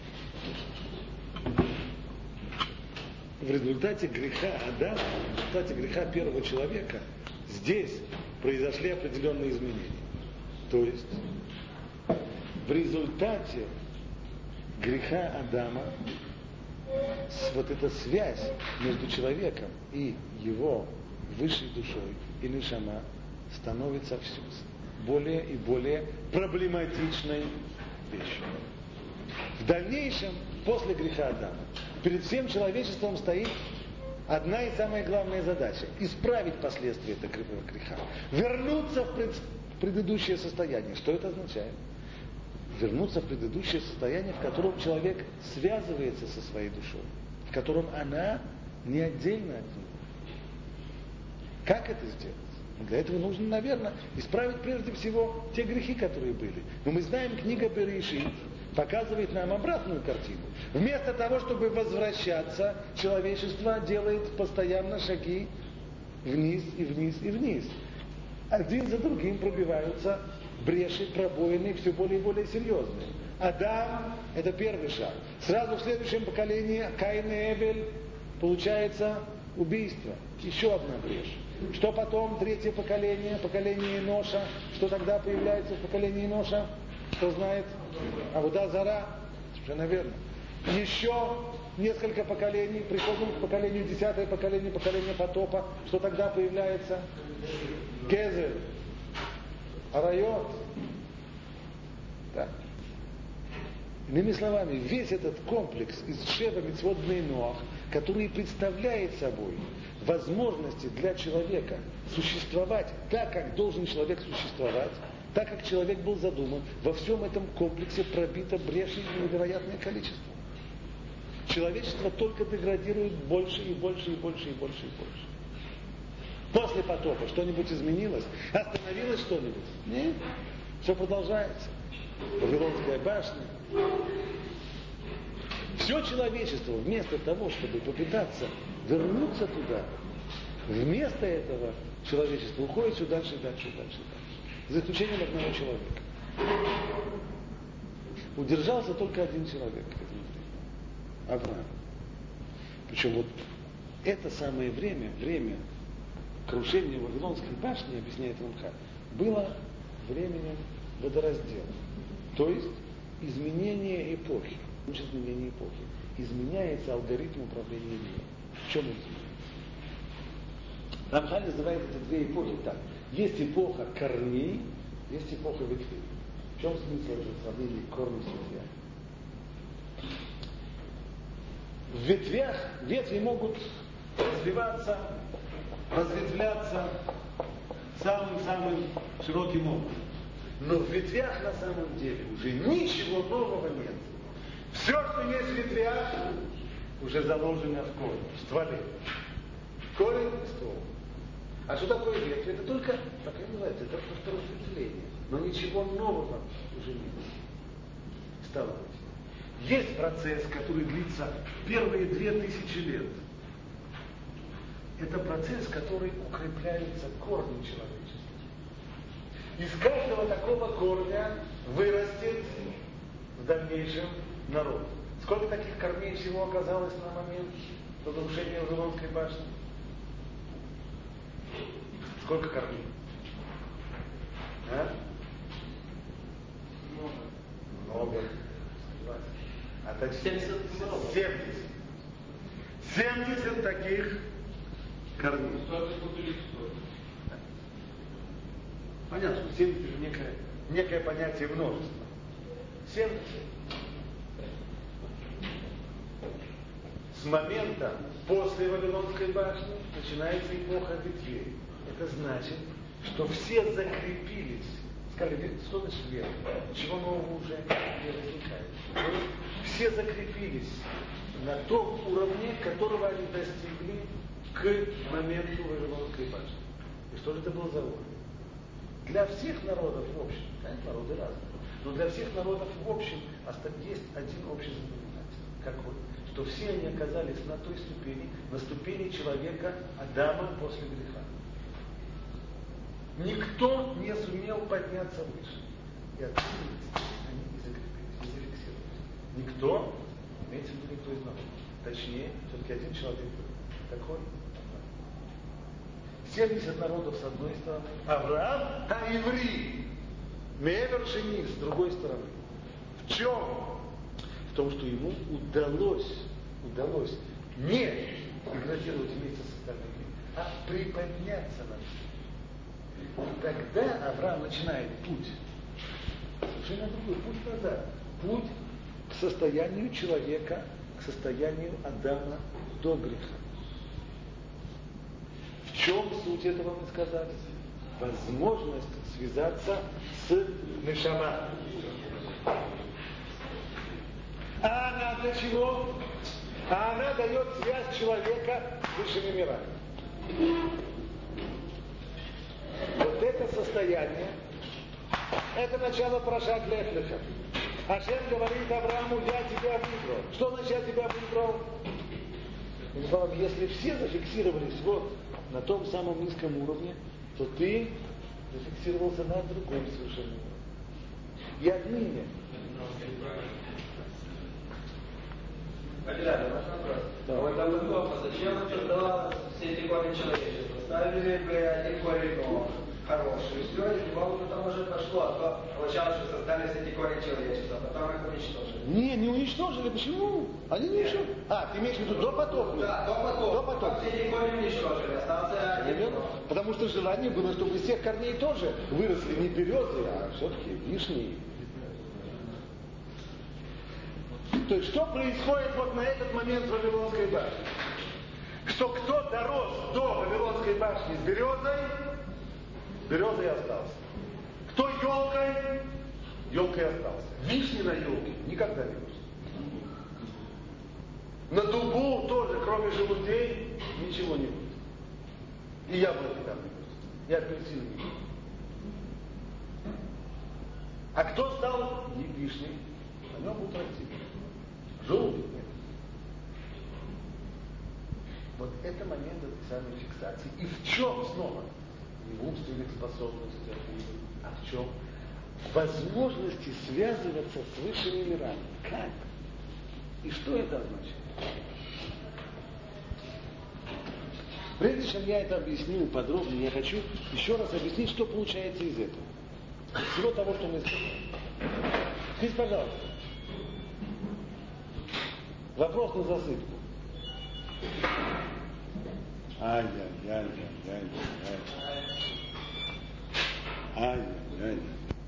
в результате греха Адама, в результате греха первого человека, здесь произошли определенные изменения. То есть в результате греха Адама вот эта связь между человеком и его высшей душой и нешама становится все более и более проблематичной вещью. В дальнейшем, после греха Адама, перед всем человечеством стоит одна и самая главная задача – исправить последствия этого греха, вернуться в предыдущее состояние. Что это означает? Вернуться в предыдущее состояние, в котором человек связывается со своей душой, в котором она не отдельно от него. Как это сделать? Для этого нужно, наверное, исправить прежде всего те грехи, которые были. Но мы знаем, книга Берешит показывает нам обратную картину. Вместо того, чтобы возвращаться, человечество делает постоянно шаги вниз и вниз и вниз. Один за другим пробиваются бреши, пробоины, все более и более серьезные. Адам – это первый шаг. Сразу в следующем поколении Каин и Эвель получается убийство. Еще одна брешь. Что потом? Третье поколение, поколение Еноша. Что тогда появляется в поколении Еноша? Кто знает? Авода Зара. Совершенно верно. Еще несколько поколений. Приходим к поколению 10-е поколение, поколение потопа. Что тогда появляется? Гезель. Арайот. Так. Иными словами, весь этот комплекс из Шева Мицвот Бней Ноах, который представляет собой возможности для человека существовать так, как должен человек существовать, так, как человек был задуман, во всем этом комплексе пробито бреши невероятное количество. Человечество только деградирует больше и больше и больше и больше и больше. После потопа что-нибудь изменилось? Остановилось что-нибудь? Нет. Все продолжается. Вавилонская башня. Все человечество вместо того, чтобы попытаться вернуться туда, вместо этого человечество уходит все дальше и дальше и дальше и дальше. За исключением одного человека. Удержался только один человек к этому времени. Авраам. Причем вот это самое время крушения Вавилонской башни, объясняет Рамхаль, было временем водораздела. То есть изменение эпохи. Изменение эпохи. Изменяется алгоритм управления миром. В чем он изменяется? Рамхаль называет это две эпохи так. Есть эпоха корней, есть эпоха ветвей. В чем смысл этого сравнения корней с ветвями? В ветвях ветви могут развиваться, разветвляться самым-самым широким образом. Но в ветвях на самом деле уже ничего нового нет. Все, что есть в ветвях, уже заложено в корне, в стволе. Корень и ствол. А что такое ветвь? Это только, так и называется, это просто разветвление. Но ничего нового уже нет. Стало быть. Есть процесс, который длится первые 2000 лет. Это процесс, который укрепляется корнем человечества. Из каждого такого корня вырастет в дальнейшем народ. Сколько таких корней всего оказалось на момент разрушения Вавилонской башни? Сколько корней? А? Много. А так 70 таких корней. Понятно, что 70 это некое понятие множества. 70. С момента после Вавилонской башни начинается эпоха ветвей. Это значит, что все закрепились. Сказали, что значит вера? Ничего нового уже не возникает. Все закрепились на том уровне, которого они достигли к моменту Вавилонской башни. И что же это был за уровень? Для всех народов в общем, конечно, народы разные, но для всех народов в общем есть один общий знаменатель. Какой? Что все они оказались на той ступени, на ступени человека Адама после греха. Никто не сумел подняться выше. И отсюда они не закрепились, не зафиксировались. Никто, имеется в виду никто из народов. Точнее, все-таки один человек был. Такой? 70 народов с одной стороны, Авраам, а еврей, Мевер Шени с другой стороны. В чем? В том, что ему удалось не деградировать вместе с остальными, а приподняться над ним. И тогда Авраам начинает путь. Совершенно другой путь назад. Путь к состоянию человека, к состоянию Адама до греха. В чем суть этого мы сказали? Возможность связаться с Нешама. А она для чего? А она дает связь человека с высшими мирами. Вот это состояние, это начало Парашат Лех Леха. Ашем говорит Аврааму, я тебя выбрал. Что значит я тебя выбрал? Если все зафиксировались вот на том самом низком уровне, то ты зафиксировался на другом совершенно уровне. И отныне Потеряли, ваш вопрос. Да. Вот там удобно, зачем создавалось все эти корни человечества? Ставили бы один корень хороший, все, и вам потом уже пошло, а то получалось, что создались эти корни человечества, а потом их уничтожили. Не уничтожили. Почему? Они не уничтожили. Ты имеешь в виду до потопа? Да, до потопа. Все эти корни уничтожили, остался один. Потому что желание было, чтобы из всех корней тоже выросли не березы, а все-таки вишни. То есть что происходит вот на этот момент в Вавилонской башне? Что кто дорос до Вавилонской башни с березой остался. Кто елкой остался. Вишни на елке никогда не вышло. На дубу тоже, кроме желудей, ничего не будет. И яблоки там не будет. И апельсины не будет. А кто стал вишней? На нем будут расти. Желудок нет. Вот это момент официальной фиксации. И в чем снова? Не в умственных способностях, а в чем? Возможности связываться с высшими мирами. Как? И что это означает? Прежде чем я это объясню подробнее, я хочу еще раз объяснить, что получается из этого. Из всего того, что мы сказали. Скажите, пожалуйста. Вопрос на засыпку. Ай-яй-яй.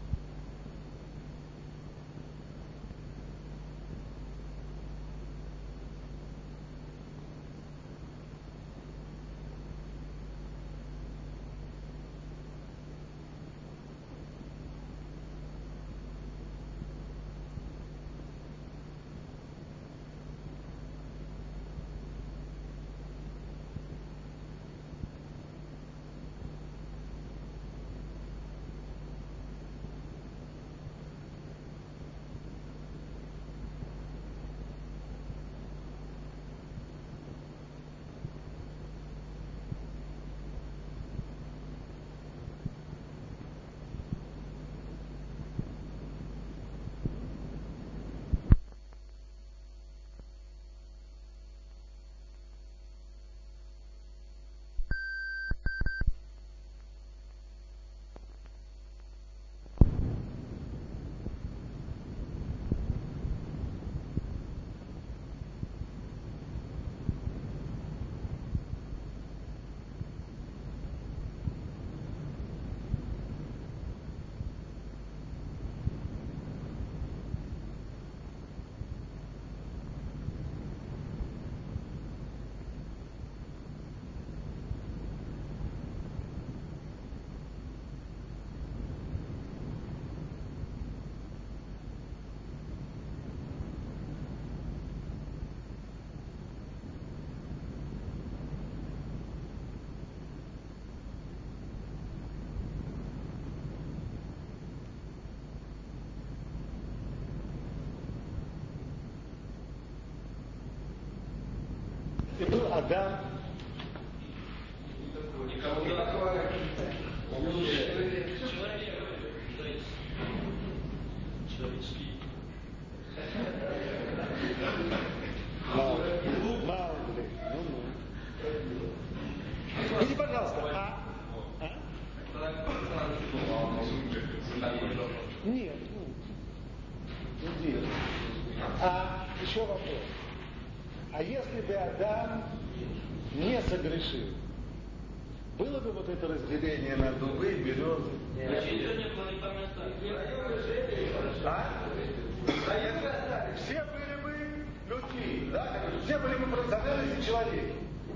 И был Адам. Мало ли. Скажите, пожалуйста, Нет, иди. Еще вопрос. А если бы Адам не согрешил, было бы вот это разделение на дубы и березы? Все были бы людьми, да? Все были бы профессиональные человеки.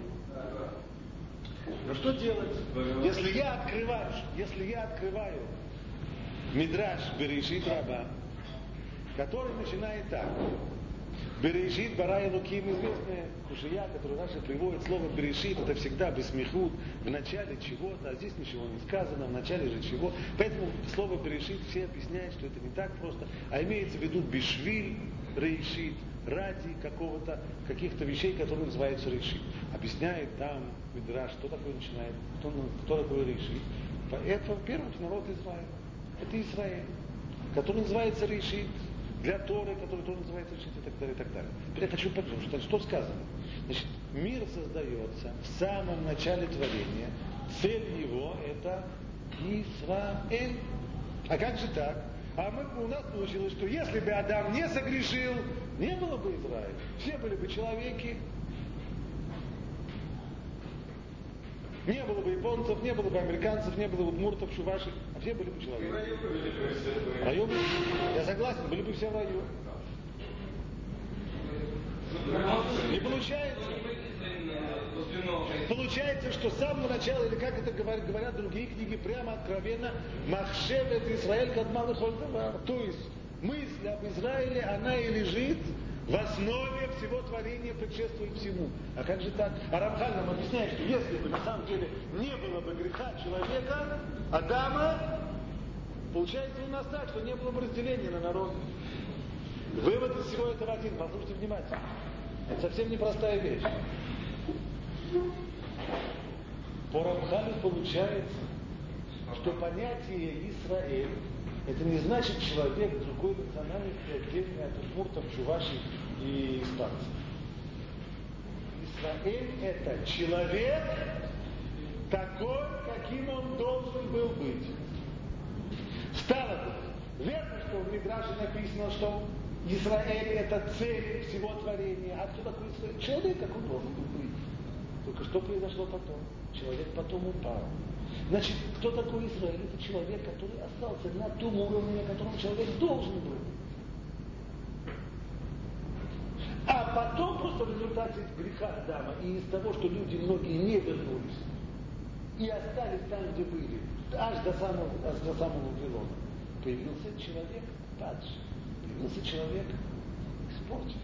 Но что делать, если я открываю Мидраш Берешит Раба, который начинает так. Берешит Бара Элоким, известная кушия, которую Раша приводит, слово Берешит, это всегда бессмехут, в начале чего-то, а здесь ничего не сказано, в начале же чего. Поэтому слово Берешит все объясняют, что это не так просто, а имеется в виду Бишвиль Рейшит, ради каких-то вещей, которые называются Рейшит. Объясняет там Мидраш, что такое начинает, кто такой Рейшит. Это первый народ Израиля. Это Израиль, который называется Рейшит. для Торы, который тоже называется учить и так далее, и так далее. Теперь я хочу подумать, что сказано. Значит, мир создается в самом начале творения. Цель его это Исраэль. А как же так? У нас получилось, что если бы Адам не согрешил, не было бы Израиля. Все были бы человеки. Не было бы японцев, не было бы американцев, не было бы удмуртов, чувашек, а все были бы человеки. В раю были. Я согласен, были бы все в раю. И получается, что с самого начала, или как это говорят другие книги, прямо откровенно, Махшевет Исраэль Кадман Хольдавар. То есть мысль об Израиле, она и лежит в основе всего творения, предшествует всему. А как же так? А Рамхаль нам объясняет, что если бы на самом деле не было бы греха человека, Адама, получается у нас так, что не было бы разделения на народы. Вывод из всего этого один. Послушайте внимательно. Это совсем непростая вещь. По Рамхалю получается, что понятие Исраэль это не значит человек другой национальности, отдельный от удмуртов, чувашей и испанцев. Израиль это человек такой, каким он должен был быть. Стало быть, верно, что в Мидраше написано, что Израиль это цель всего творения. А кто такой Израиль? Человек, как он должен был быть. Только что произошло потом? Человек потом упал. Значит, кто такой Израиль? Это человек, который остался на том уровне, на котором человек должен был. А потом просто в результате греха Адама и из того, что люди многие не вернулись и остались там, где были, аж до самого Вавилона, появился человек падший, появился человек испорчившийся.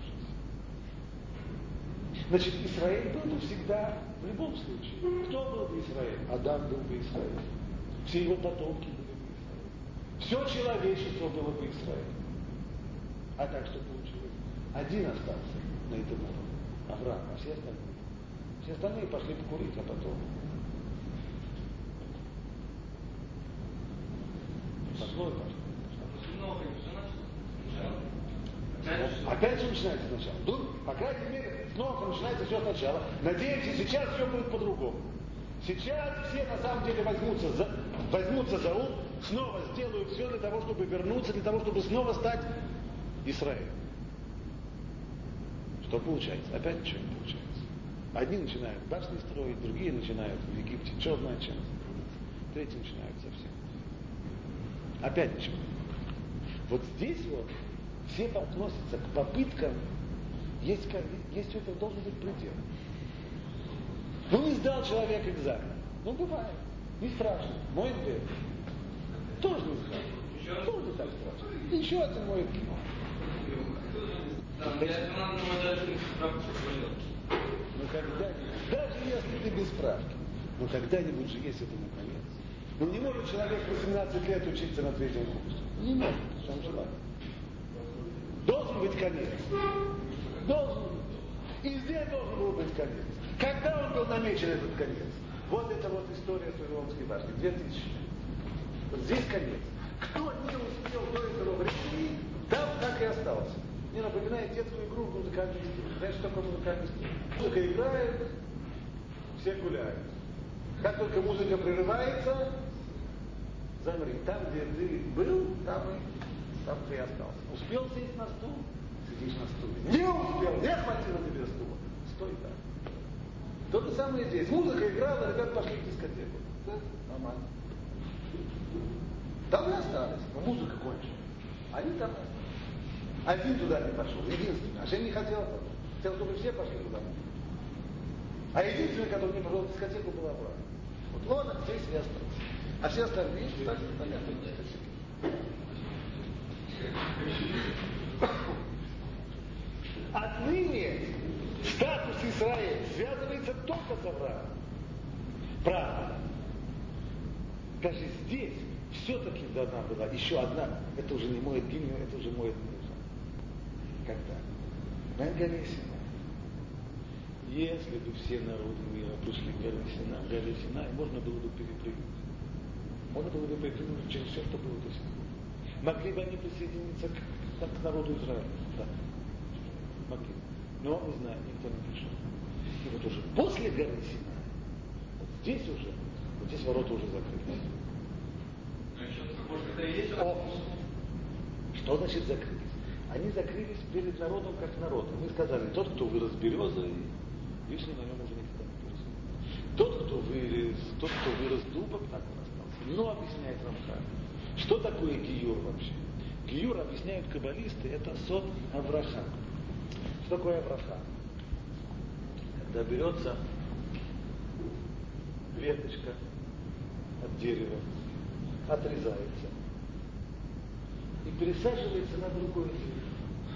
Значит, Израиль был бы всегда, в любом случае. Кто был бы Израиль? Адам был бы Израиль. Все его потомки были бы Израиль. Все человечество было бы Израиль. А так что получилось? Один остался на этом уровне. Авраам, а все остальные. Все остальные пошли покурить, а потом. Пошло и пошло. Опять все начинается сначала. Ну, по крайней мере, снова начинается все сначала. Надеемся, сейчас все будет по-другому. Сейчас все на самом деле возьмутся за ум, снова сделают все для того, чтобы вернуться, для того, чтобы снова стать Израилем. Что получается? Опять ничего не получается. Одни начинают башни строить, другие начинают в Египте черт знает чем заниматься. Третьи начинают совсем. Опять ничего. Вот здесь вот все относятся к попыткам, есть у этого должен быть предел. Ну не сдал человек экзамен. Ну бывает. Не страшно. Моет дверь. Тоже не сдал. Тоже не так страшно. Еще один моет кино. Ну когда-нибудь, даже если ты без справки, но когда-нибудь же есть этому конец. Ну не может человек 18 лет учиться на третьем курсе. Не может, в чем желание. Должен быть конец. Должен быть. И здесь должен был быть конец. Когда он был намечен этот конец? Вот это вот история с Вавилонской башни. 2000 лет. Вот здесь конец. Кто не успел до этого времени, там так и остался. Мне напоминает детскую игру в музыкальный стиль. Знаешь, что такое музыкальный стиль? Музыка играет, все гуляют. Как только музыка прерывается, замри. Там, где ты был, там ты и остался. Успел сесть на стул? Сидишь на стуле. Не успел, не хватило тебе стула. Стой там. То же самое здесь. Музыка играла, ребят пошли в дискотеку. Да, нормально. Там и остались, но музыка кончилась. Они там и остались. Один туда не пошел, единственный. А Шем не хотел, хотел, чтобы все пошли туда. А единственный, который не пошел в дискотеку, был Авраам. Вот он здесь и остался. А все остальные стали понятно в дискотеке. Отныне статус Израиля связывается только с Авраамом. Правда. Даже здесь все-таки дана была еще одна. Это уже не моет гимн, это уже моет муза. Когда? На горе Синай. Если бы все народы мира пришли к горе Синай, можно было бы перепрыгнуть. Можно было бы перепрыгнуть через все, что было до сих пор. Могли бы они присоединиться как к народу Израиля. Да. Могли. Но, не знаю, никто не пришел. И вот уже после горы Синай, вот здесь уже, вот здесь ворота уже закрылись. Ну еще, может, это и есть? Что значит закрылись? Они закрылись перед народом как народом. Мы сказали, тот, кто вырос березой, вишня на нем уже никогда не вырос. Тот, кто вырос дубом, так он остался. Но объясняет Рамхаль. Что такое гиюр вообще? Гиюр, объясняют каббалисты, это сот Авраха. Что такое Авраха? Когда берется веточка от дерева, отрезается и пересаживается на другое дерево.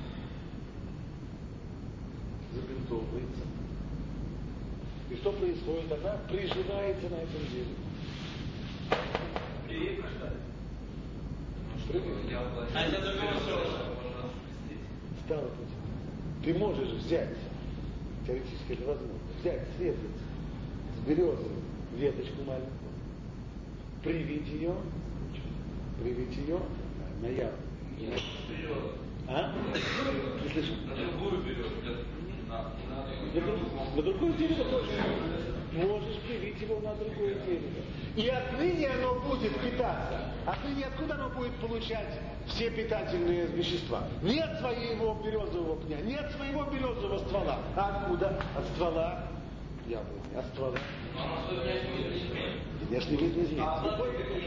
Забинтовывается. И что происходит? Она приживается на этом дереве. Привет, что ли? Привет. А это другого срока можно спустить. Стало быть, ты можешь взять, теоретически это возможно, взять, срезать с березы веточку маленькую, привить ее на яблоко. А? Не слышу. На другую березу. На другое дерево тоже можешь привить его на другое дерево. И отныне оно будет питаться. Отныне откуда оно будет получать все питательные вещества? Не от своего березового пня, не от своего березового ствола. А откуда? От ствола яблони, от ствола. Внешний вид не изменится.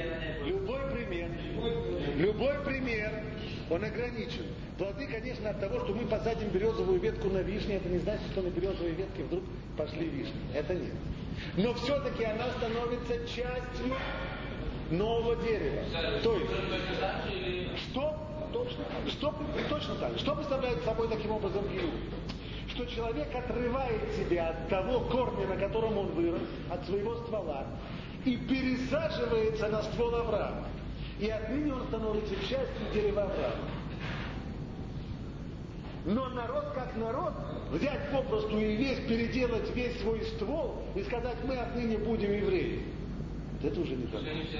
Любой пример, он ограничен. Плоды, конечно, от того, что мы посадим березовую ветку на вишне, это не значит, что на березовой ветке вдруг пошли вишни. Это нет. Но все-таки она становится частью нового дерева. То есть, точно так же. Что представляет собой таким образом гиюр? Что человек отрывает себя от того корня, на котором он вырос, от своего ствола, и пересаживается на ствол Авраама. И отныне он становится частью дерева Авраама. Но народ как народ, взять попросту и переделать весь свой ствол и сказать, мы отныне будем евреи. Это уже не так.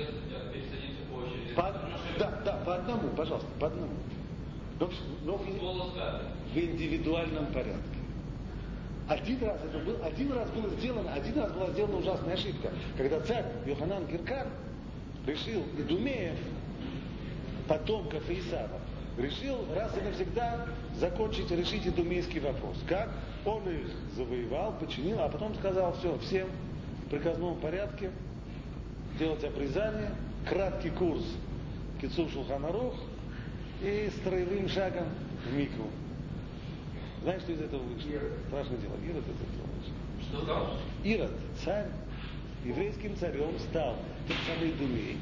По одному, пожалуйста, по одному. Но в индивидуальном порядке. Один раз была сделана ужасная ошибка, когда царь Йоханан Гиркан решил Идумеев, потомков Исава, решил раз и навсегда решить идумейский вопрос. Как? Он их завоевал, подчинил, а потом сказал, всем в приказном порядке делать обрезание, краткий курс Кицур Шулхан Арух и строевым шагом в микву. Знаешь, что из этого вышло? Страшное дело. Ирод из этого вышло. Что там? Ирод, царь, еврейским царем стал тот самый Идумей,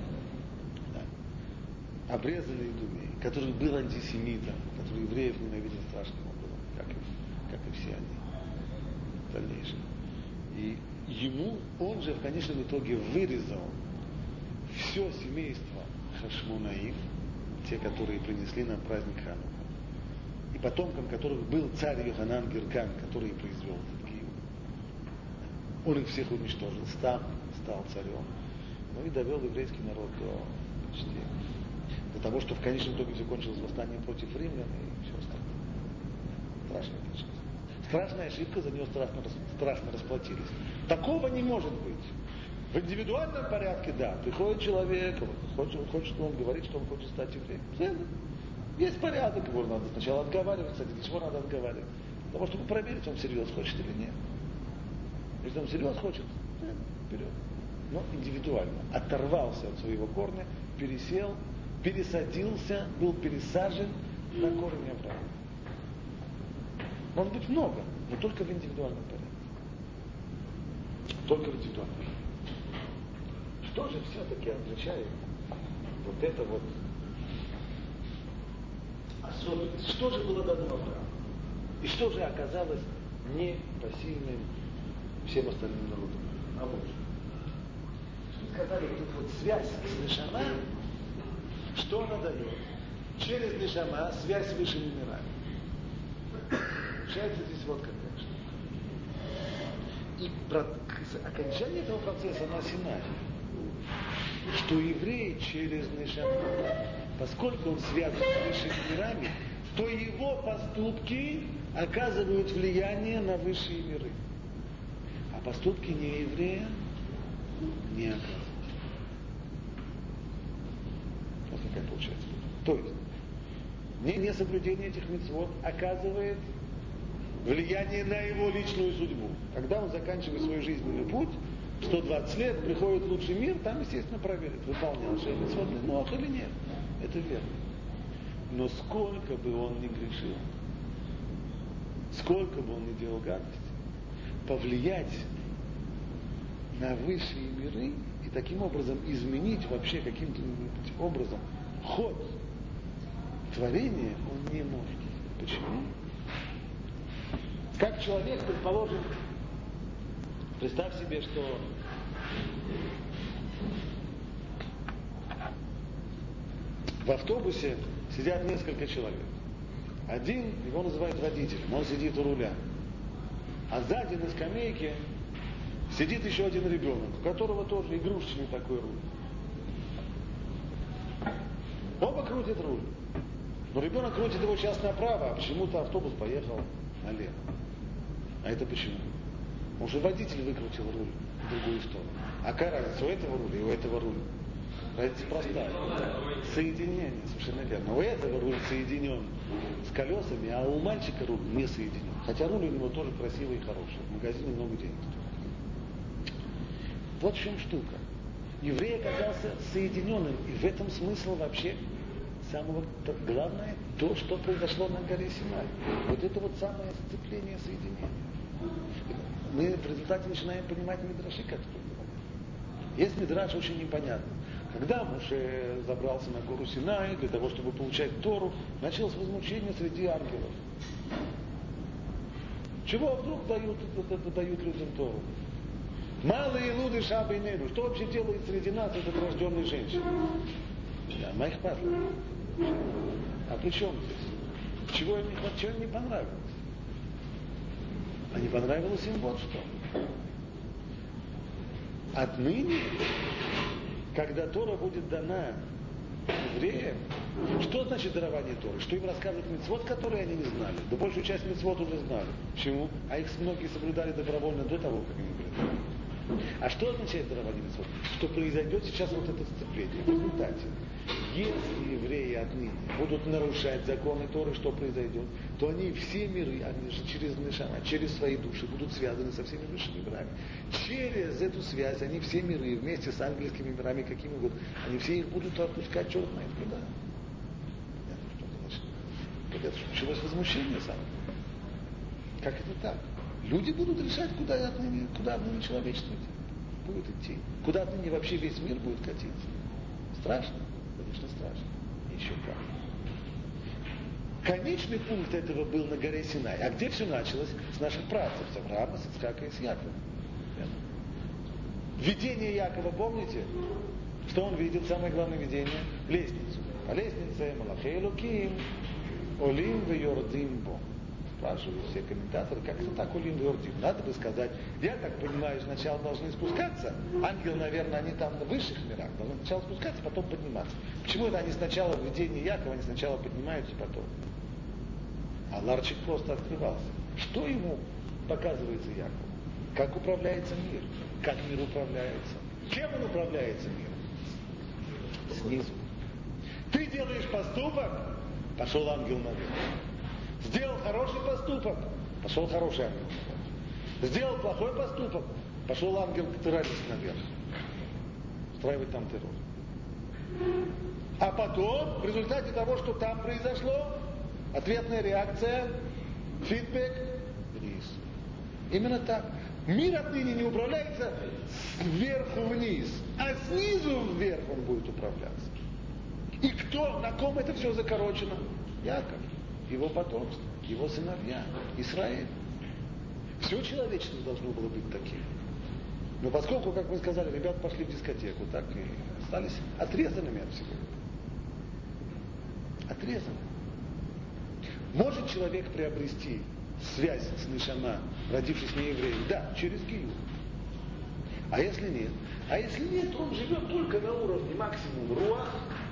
обрезанный Идумей, который был антисемитом, который евреев ненавидел страшным образом, как и все они в дальнейшем. И он же в конечном итоге вырезал все семейство Хашмонаим, те, которые принесли нам праздник Ханука, и потомком которых был царь Йоханан Гиркан, который произвел этот гиюр. Он их всех уничтожил, стал царем, и довел еврейский народ до того, что в конечном итоге все кончилось восстанием против римлян и все остальное. Страшная ошибка, за нее страшно расплатились. Такого не может быть. В индивидуальном порядке, да, приходит человек, он говорит, что он хочет стать евреем. Есть порядок, его надо сначала отговаривать. Кстати, для чего надо отговаривать? Для того, чтобы проверить, он всерьез хочет или нет. Если он всерьез хочет, вперед. Но индивидуально. Оторвался от своего корня, пересел, пересадился, был пересажен на корень Авраама. Может быть много, но только в индивидуальном порядке. Только в индивидуальном порядке. Что же все-таки отличает вот это вот особенность? Что же было дано Аврааму? И что же оказалось непосильным всем остальным народам? А вот что сказали, вот эта вот связь с Нешама, что она дает? Через Нешама связь с высшими мирами. Получается здесь вот какая штука. И окончание этого процесса на Синае что еврей через Нешама, поскольку он связан с высшими мирами, то его поступки оказывают влияние на высшие миры. А поступки нееврея не оказывают. Вот какая получается. То есть, несоблюдение этих мицвот оказывает влияние на его личную судьбу. Когда он заканчивает свой жизненный путь, 120 лет, приходит в лучший мир, там, естественно, проверят, выполнял же мицвот Нох или нет. Это верно. Но сколько бы он ни грешил, сколько бы он ни делал гадости, повлиять на высшие миры и таким образом изменить вообще каким-то образом ход творения он не может. Почему? Как человек, предположим, представь себе, что в автобусе сидят несколько человек. Один, его называют водителем, он сидит у руля. А сзади на скамейке сидит еще один ребенок, у которого тоже игрушечный такой руль. Оба крутят руль. Но ребенок крутит его сейчас направо, а почему-то автобус поехал налево. А это почему? Потому что водитель выкрутил руль в другую сторону. А какая разница у этого руля и у этого руля? Разница простая. Соединение, совершенно верно. У этого руль соединен с колесами, а у мальчика руль не соединен. Хотя руль у него тоже красивый и хороший. В магазине много денег стоит. Вот в чем штука. Еврей оказался соединенным. И в этом смысл вообще самого главное, то, что произошло на горе Синай. Вот это вот самое сцепление, соединение. Мы в результате начинаем понимать мидраши, которые говорят. Есть мидраш очень непонятно. Когда Моше забрался на гору Синай для того, чтобы получать Тору, началось возмущение среди ангелов. Чего вдруг дают людям Тору? Малые луды шабы и неру. Что вообще делает среди нас этот рожденный женщина? Да, моих падлов. А при чем здесь? Чего им не понравилось? А не понравилось им вот что. Отныне, когда Тора будет дана евреям, что значит дарование Торы? Что им рассказывают мицвот, которые они не знали? Да большую часть мицвот уже знали. Почему? А их многие соблюдали добровольно до того, как они были. А что означает дарование мицвот? Что произойдет сейчас вот это сцепление. В результате, если евреи отныне будут нарушать законы Торы, что произойдет, то они все миры, они же через Нешама, через свои души будут связаны со всеми высшими мирами. Через эту связь они все миры, вместе с ангельскими мирами, какими угодно, они все их будут отпускать черт знает куда. Это началось возмущение самое. Как это так? Люди будут решать, куда отныне человечество будет идти. Куда отныне вообще весь мир будет катиться. Страшно? Конечно, страшно. Еще как. Конечный пункт этого был на горе Синай. А где все началось? С наших працев, с Авраама, с Ицхака и с Якова. Видение Якова, помните? Что он видит? Самое главное видение? Лестницу. По лестнице Малахей Элоким Олим веёрдим бо. Спрашивают все комментаторы, как это так Олим веёрдим? Надо бы сказать, я так понимаю, сначала должны спускаться. Ангелы, наверное, они там на высших мирах. Должны сначала спускаться, потом подниматься. Почему это они сначала в видении Якова, они сначала поднимаются, потом? А ларчик просто открывался. Что ему показывается Якову? Как управляется мир? Как мир управляется? Чем он управляется миром? Снизу. Ты делаешь поступок, пошел ангел наверх. Сделал хороший поступок, пошел хороший ангел наверх. Сделал плохой поступок, пошел ангел террорист наверх. Устраивать там террор. А потом, в результате того, что там произошло, ответная реакция, фидбэк вниз. Именно так. Мир отныне не управляется сверху вниз, а снизу вверх он будет управляться. И кто, на ком это все закорочено? Яков, его потомство, его сыновья, Израиль. Все человечество должно было быть таким. Но поскольку, как мы сказали, ребята пошли в дискотеку, так и остались отрезанными от всего. Отрезаны. Может человек приобрести связь с Нешама, родившись не евреем? Да, через Гию. А если нет? А если нет, он живет только на уровне максимум руах,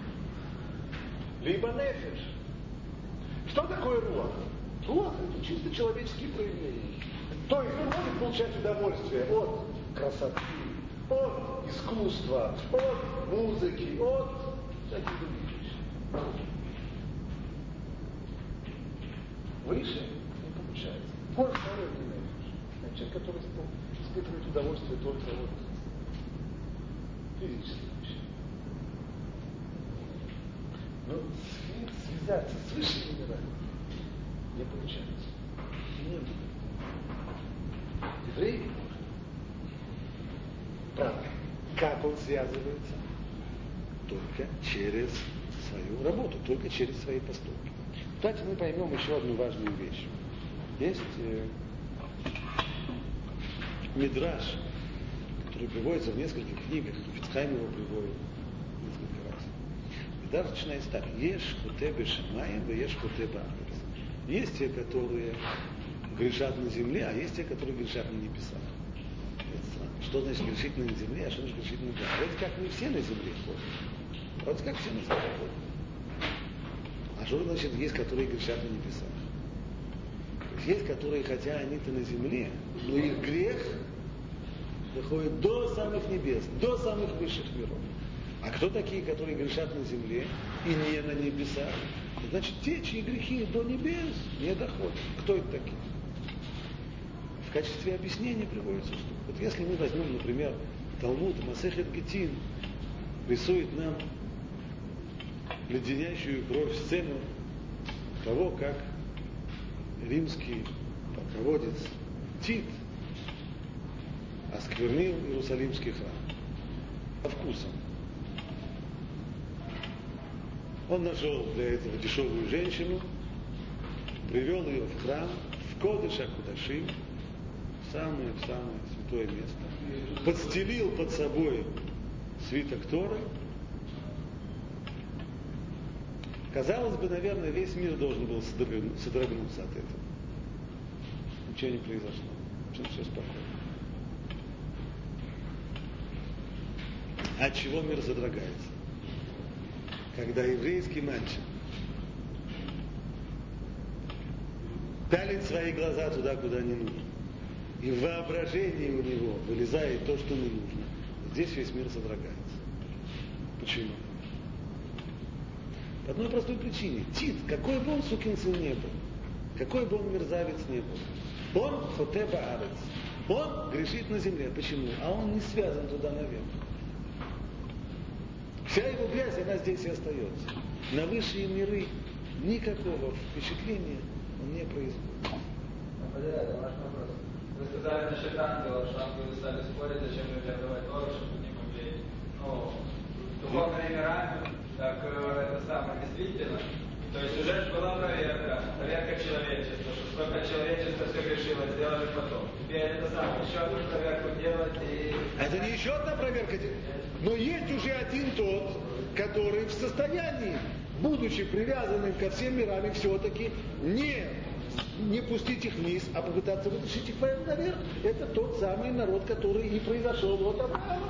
либо нефеш. Что такое руах? Руах – это чисто человеческие проявления. То есть он может получать удовольствие от красоты, от искусства, от музыки, от всяких других вещей. Выше не получается. Может, второй не нефеш. Человек, который испытывает удовольствие только от физических вещей. Но связаться с высшими мирами не получается. Нет. Еврей может. Правда. Как он связывается? Только через свою работу, только через свои поступки. Кстати, мы поймем еще одну важную вещь. Есть мидраш, который приводится в нескольких книгах, Хаим его приводит несколько раз. Мидраш начинается так: еш хуте бешамаим, еш хуте баарец. Есть те, которые грешат на земле, а есть те, которые грешат на небесах. Что значит грешить на земле, а что значит грешить на небесах? Вроде как мы все на земле ходим. Вроде как все на земле ходим. А что значит есть, которые грешат на небесах? То есть есть, которые, хотя они-то на земле, но их грех доходит до самых небес, до самых высших миров. А кто такие, которые грешат на земле и не на небесах? Значит, те, чьи грехи до небес не доходят. Кто это такие? В качестве объяснения приводится, что вот если мы возьмем, например, Талмуд, Масехет Гитин рисует нам леденящую кровь сцену того, как римский полководец Тит осквернил Иерусалимский храм по вкусам. Он нашел для этого дешевую женщину, привел ее в храм, в Кодеш ха-Кодашим, в самое святое место, подстелил под собой свиток Торы. Казалось бы, наверное, весь мир должен был содрогнуться от этого. Ничего не произошло. Все спокойно. От чего мир содрогается? Когда еврейский мальчик пялит свои глаза туда, куда не нужно, и в воображении у него вылезает то, что не нужно, здесь весь мир содрогается. Почему? По одной простой причине. Тит, какой бы он сукин сын не был, какой бы он мерзавец не был, он хоте баарец, он грешит на земле. Почему? А он не связан туда наверх. Вся его грязь, она здесь и остается. На высшие миры никакого впечатления он не производит. Ваш вопрос. Вы сказали насчет ангелов, что ангелы стали спорить, зачем нельзя давать Тору, чтобы не могли. Духовными мирами, так это самое действительно. То есть уже была проверка человечества, что сколько человечества все решило, сделали потом. Теперь это самое, еще одну проверку делать и... Это не еще одна проверка. Но есть уже один тот, который в состоянии, будучи привязанным ко всем мирам, все-таки не пустить их вниз, а попытаться вытащить их наверх. Это тот самый народ, который и произошел от Авраама.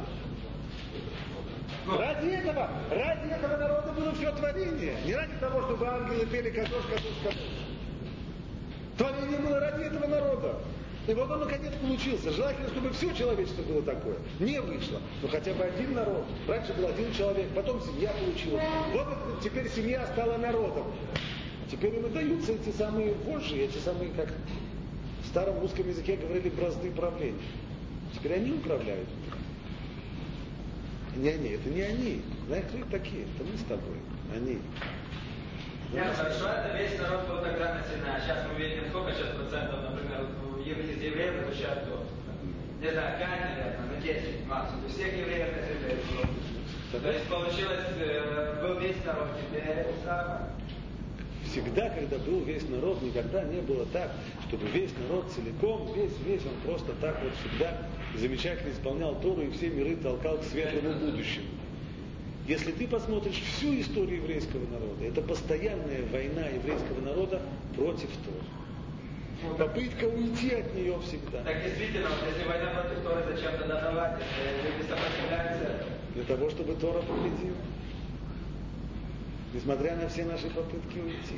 Ради этого народа было все творение. Не ради того, чтобы ангелы пели кадош, кадош, кадош. Творение было ради этого народа. И вот он наконец получился. Желательно, чтобы все человечество было такое. Не вышло. Но хотя бы один народ. Раньше был один человек, потом семья получилась. Вот теперь семья стала народом. Теперь им даются эти самые вожжи, эти самые, как в старом русском языке говорили, бразды правления. Теперь они управляют. Не они, это не они. Знаешь, кто это такие? Это мы с тобой. Они. Нет, хорошо, это весь народ был тогда на Синае. Сейчас мы видим, сколько сейчас процентов, например, из евреев это сейчас кто? Не знаю, 5, наверное, на 10 максимум. Всех евреев на земле. То есть получилось, был весь народ, теперь самое. Всегда, когда был весь народ, никогда не было так, чтобы весь народ целиком, весь он просто так вот всегда замечательно исполнял Тору и все миры толкал к светлому будущему. Если ты посмотришь всю историю еврейского народа, это постоянная война еврейского народа против Торы. Попытка уйти от нее всегда. Так действительно, если война против Торы, зачем тогда давать? Если люди сопротивляются. Для того, чтобы Тора победила. Несмотря на все наши попытки уйти.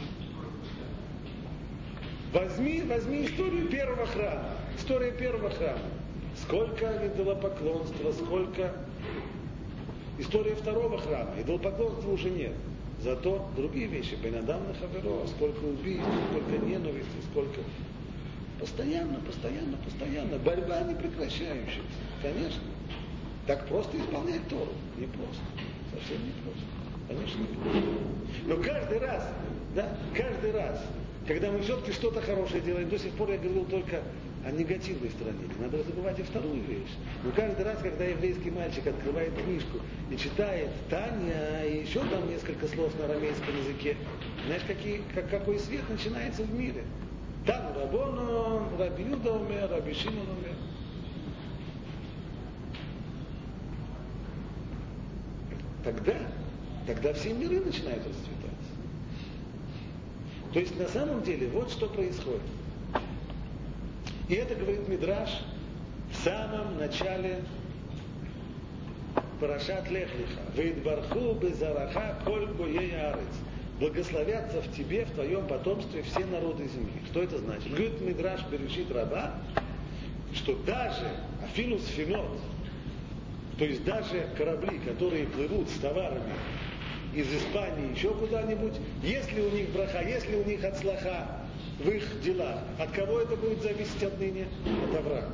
Возьми историю первого храма. История первого храма. Сколько идолопоклонства, сколько... История второго храма. Идолопоклонства уже нет. Зато другие вещи. Бен-Адам на-хаверо. Сколько убийств, сколько ненависти, сколько... Постоянно. Борьба не прекращающаяся. Конечно. Так просто исполнять Тору. Не просто. Совсем не просто. Конечно, не просто. Но каждый раз, когда мы все-таки что-то хорошее делаем, до сих пор я говорил только о негативной стороне. Не надо забывать и вторую вещь. Но каждый раз, когда еврейский мальчик открывает книжку и читает Таня и еще там несколько слов на арамейском языке, знаешь, какой свет начинается в мире. Там Рабону, Раби Юда умер, Раби Шимон умер. Тогда все миры начинают расцветать. То есть на самом деле вот что происходит. И это говорит Мидраш в самом начале Парашат Лех Леха. Веидбарху безараха коль гоей арец. Благословятся в тебе, в твоем потомстве все народы земли. Что это значит? Говорит Мидраш Берешит Раба, что даже Афилус Финот, то есть даже корабли, которые плывут с товарами из Испании еще куда-нибудь, если у них браха, если у них ацлаха в их делах, от кого это будет зависеть отныне? От Авраама.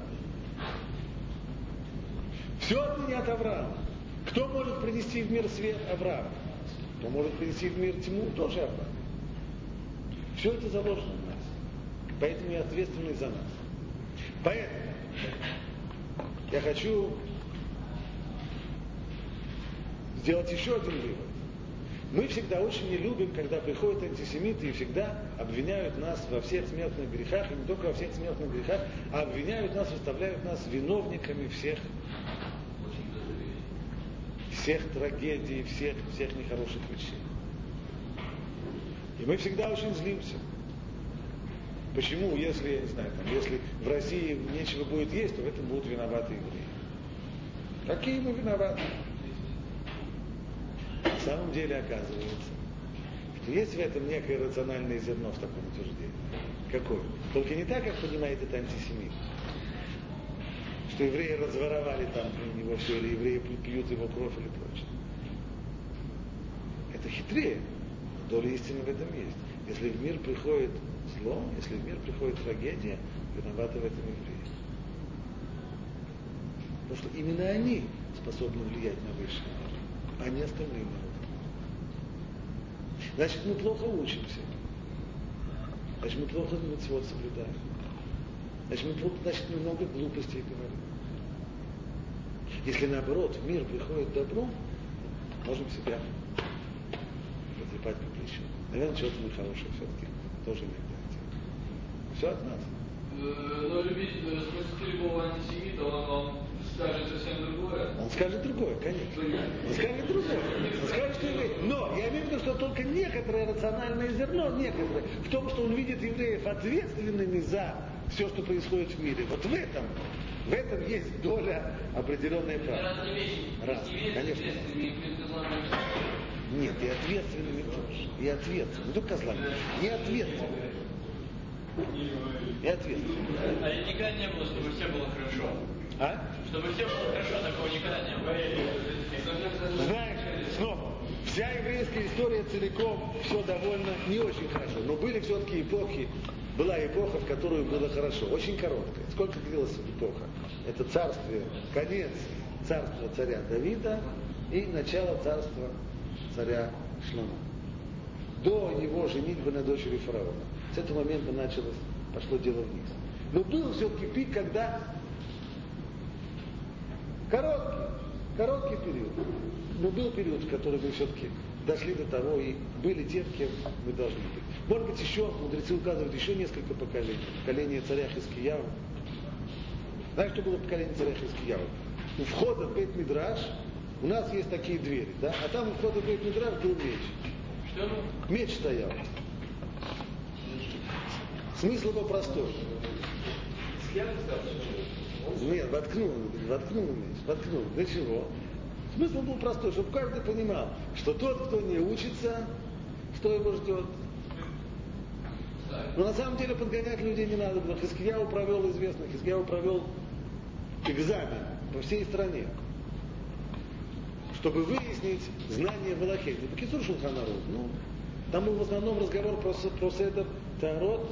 Все отныне от Авраама. Кто может принести в мир свет? Авраам. Кто может принести в мир тьму? Тоже Авраам. Все это заложено в нас. Поэтому я ответственный за нас. Поэтому я хочу сделать еще один вывод. Мы всегда очень не любим, когда приходят антисемиты и всегда обвиняют нас во всех смертных грехах, и не только во всех смертных грехах, а обвиняют нас, выставляют нас виновниками всех трагедий, всех нехороших вещей. И мы всегда очень злимся. Почему, если в России нечего будет есть, то в этом будут виноваты евреи. Какие мы виноваты? На самом деле оказывается, что есть в этом некое рациональное зерно в таком утверждении. Какое? Только не так, как понимает это антисемит. Что евреи разворовали там у него все, или евреи пьют его кровь или прочее. Это хитрее. Доля истины в этом есть. Если в мир приходит зло, если в мир приходит трагедия, виноваты в этом евреи. Потому что именно они способны влиять на высший мир, а не остальные народы. Значит, мы плохо учимся. Значит, мы плохо мицвот соблюдаем. Значит, мы много глупостей говорим. Если наоборот в мир приходит добро, можем себя потрепать по плечу. Наверное, что-то мы хорошее все-таки тоже иногда делаем. Все от нас. Но спросите любого антисемита, он вам скажет совсем другое. Он скажет другое, конечно. Он скажет другое. Он скажет, что евреи. Но я имею в виду, что только некоторое рациональное зерно, некоторое, в том, что он видит евреев ответственными за все, что происходит в мире. Вот в этом есть доля определенной правды. Разные вещи. Разные, конечно. Нет, и ответственными тоже. И ответственными. Не только козлами. И ответственными. И ответственными. А никогда не было, чтобы все было хорошо. А? Чтобы все было хорошо, такого никогда не было. Знаешь, снова, вся еврейская история целиком все довольно не очень хорошо. Но были все-таки эпохи. Была эпоха, в которую было хорошо. Очень короткая. Сколько длилась эпоха? Это царствие, конец царства царя Давида и начало царства царя Шломо. До его женитьбы на дочери фараона. С этого момента пошло дело вниз. Но был все-таки пик, когда короткий период. Но был период, в который мы все-таки дошли до того и были тем, кем мы должны быть. Может быть, еще, мудрецы указывают, еще несколько поколений. Поколение царя Хискияу. Знаешь, что было поколение царя Хискияу? У входа в Бейт-Мидраш у нас есть такие двери, да? А там у входа в Бейт-Мидраш был меч. Что? Меч стоял. Смысл был простой. Нет, воткнул. Для чего? Смысл был простой, чтобы каждый понимал, что тот, кто не учится, что его ждет. Но на самом деле подгонять людей не надо было. Хискияу провел экзамен по всей стране, чтобы выяснить знания в Алахе. Не по Кицур Шулхан Арух. Там был в основном разговор про Седер Таарот,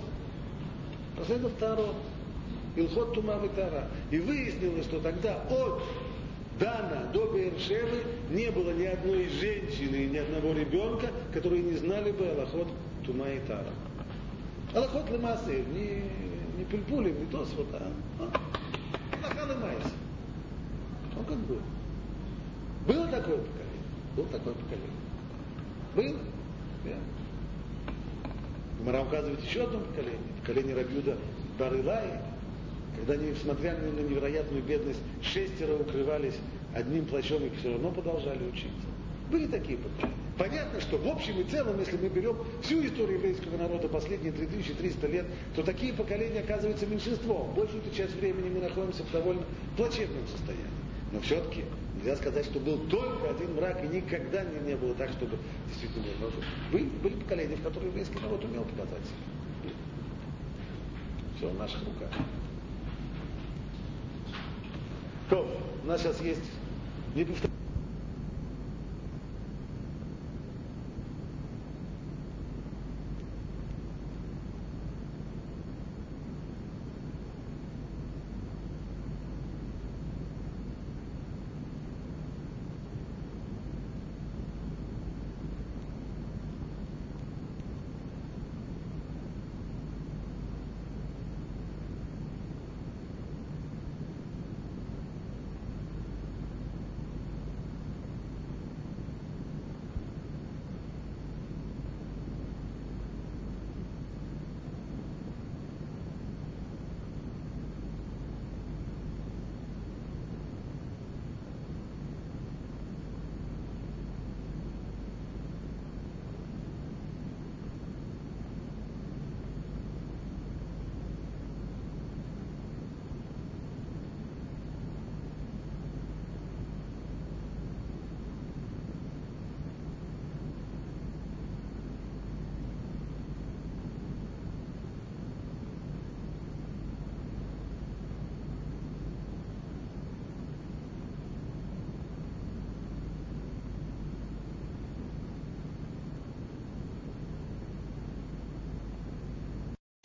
Илхот Тума Витара. И выяснилось, что тогда от Дана до Беэр-Шевы не было ни одной женщины, ни одного ребенка, которые не знали бы Алахот Тума и Тара. Алахот Лемасе, не Пильпулем, не Тосфот, Алаха Лемасе. Он как был. Было такое поколение. Было? Да. Гемара указывает еще одно поколение Рабби-Юда бар Илай, когда они, несмотря на невероятную бедность, 6 укрывались одним плащом и все равно продолжали учиться. Были такие поколения. Понятно, что в общем и целом, если мы берем всю историю еврейского народа последние 3300 лет, то такие поколения оказываются меньшинством. Большую часть времени мы находимся в довольно плачевном состоянии. Но все-таки нельзя сказать, что был только один мрак, и никогда не было так, чтобы действительно было. Были поколения, в которых еврейский народ умел показать себя. Все в наших руках. То, у нас сейчас есть не повторяю.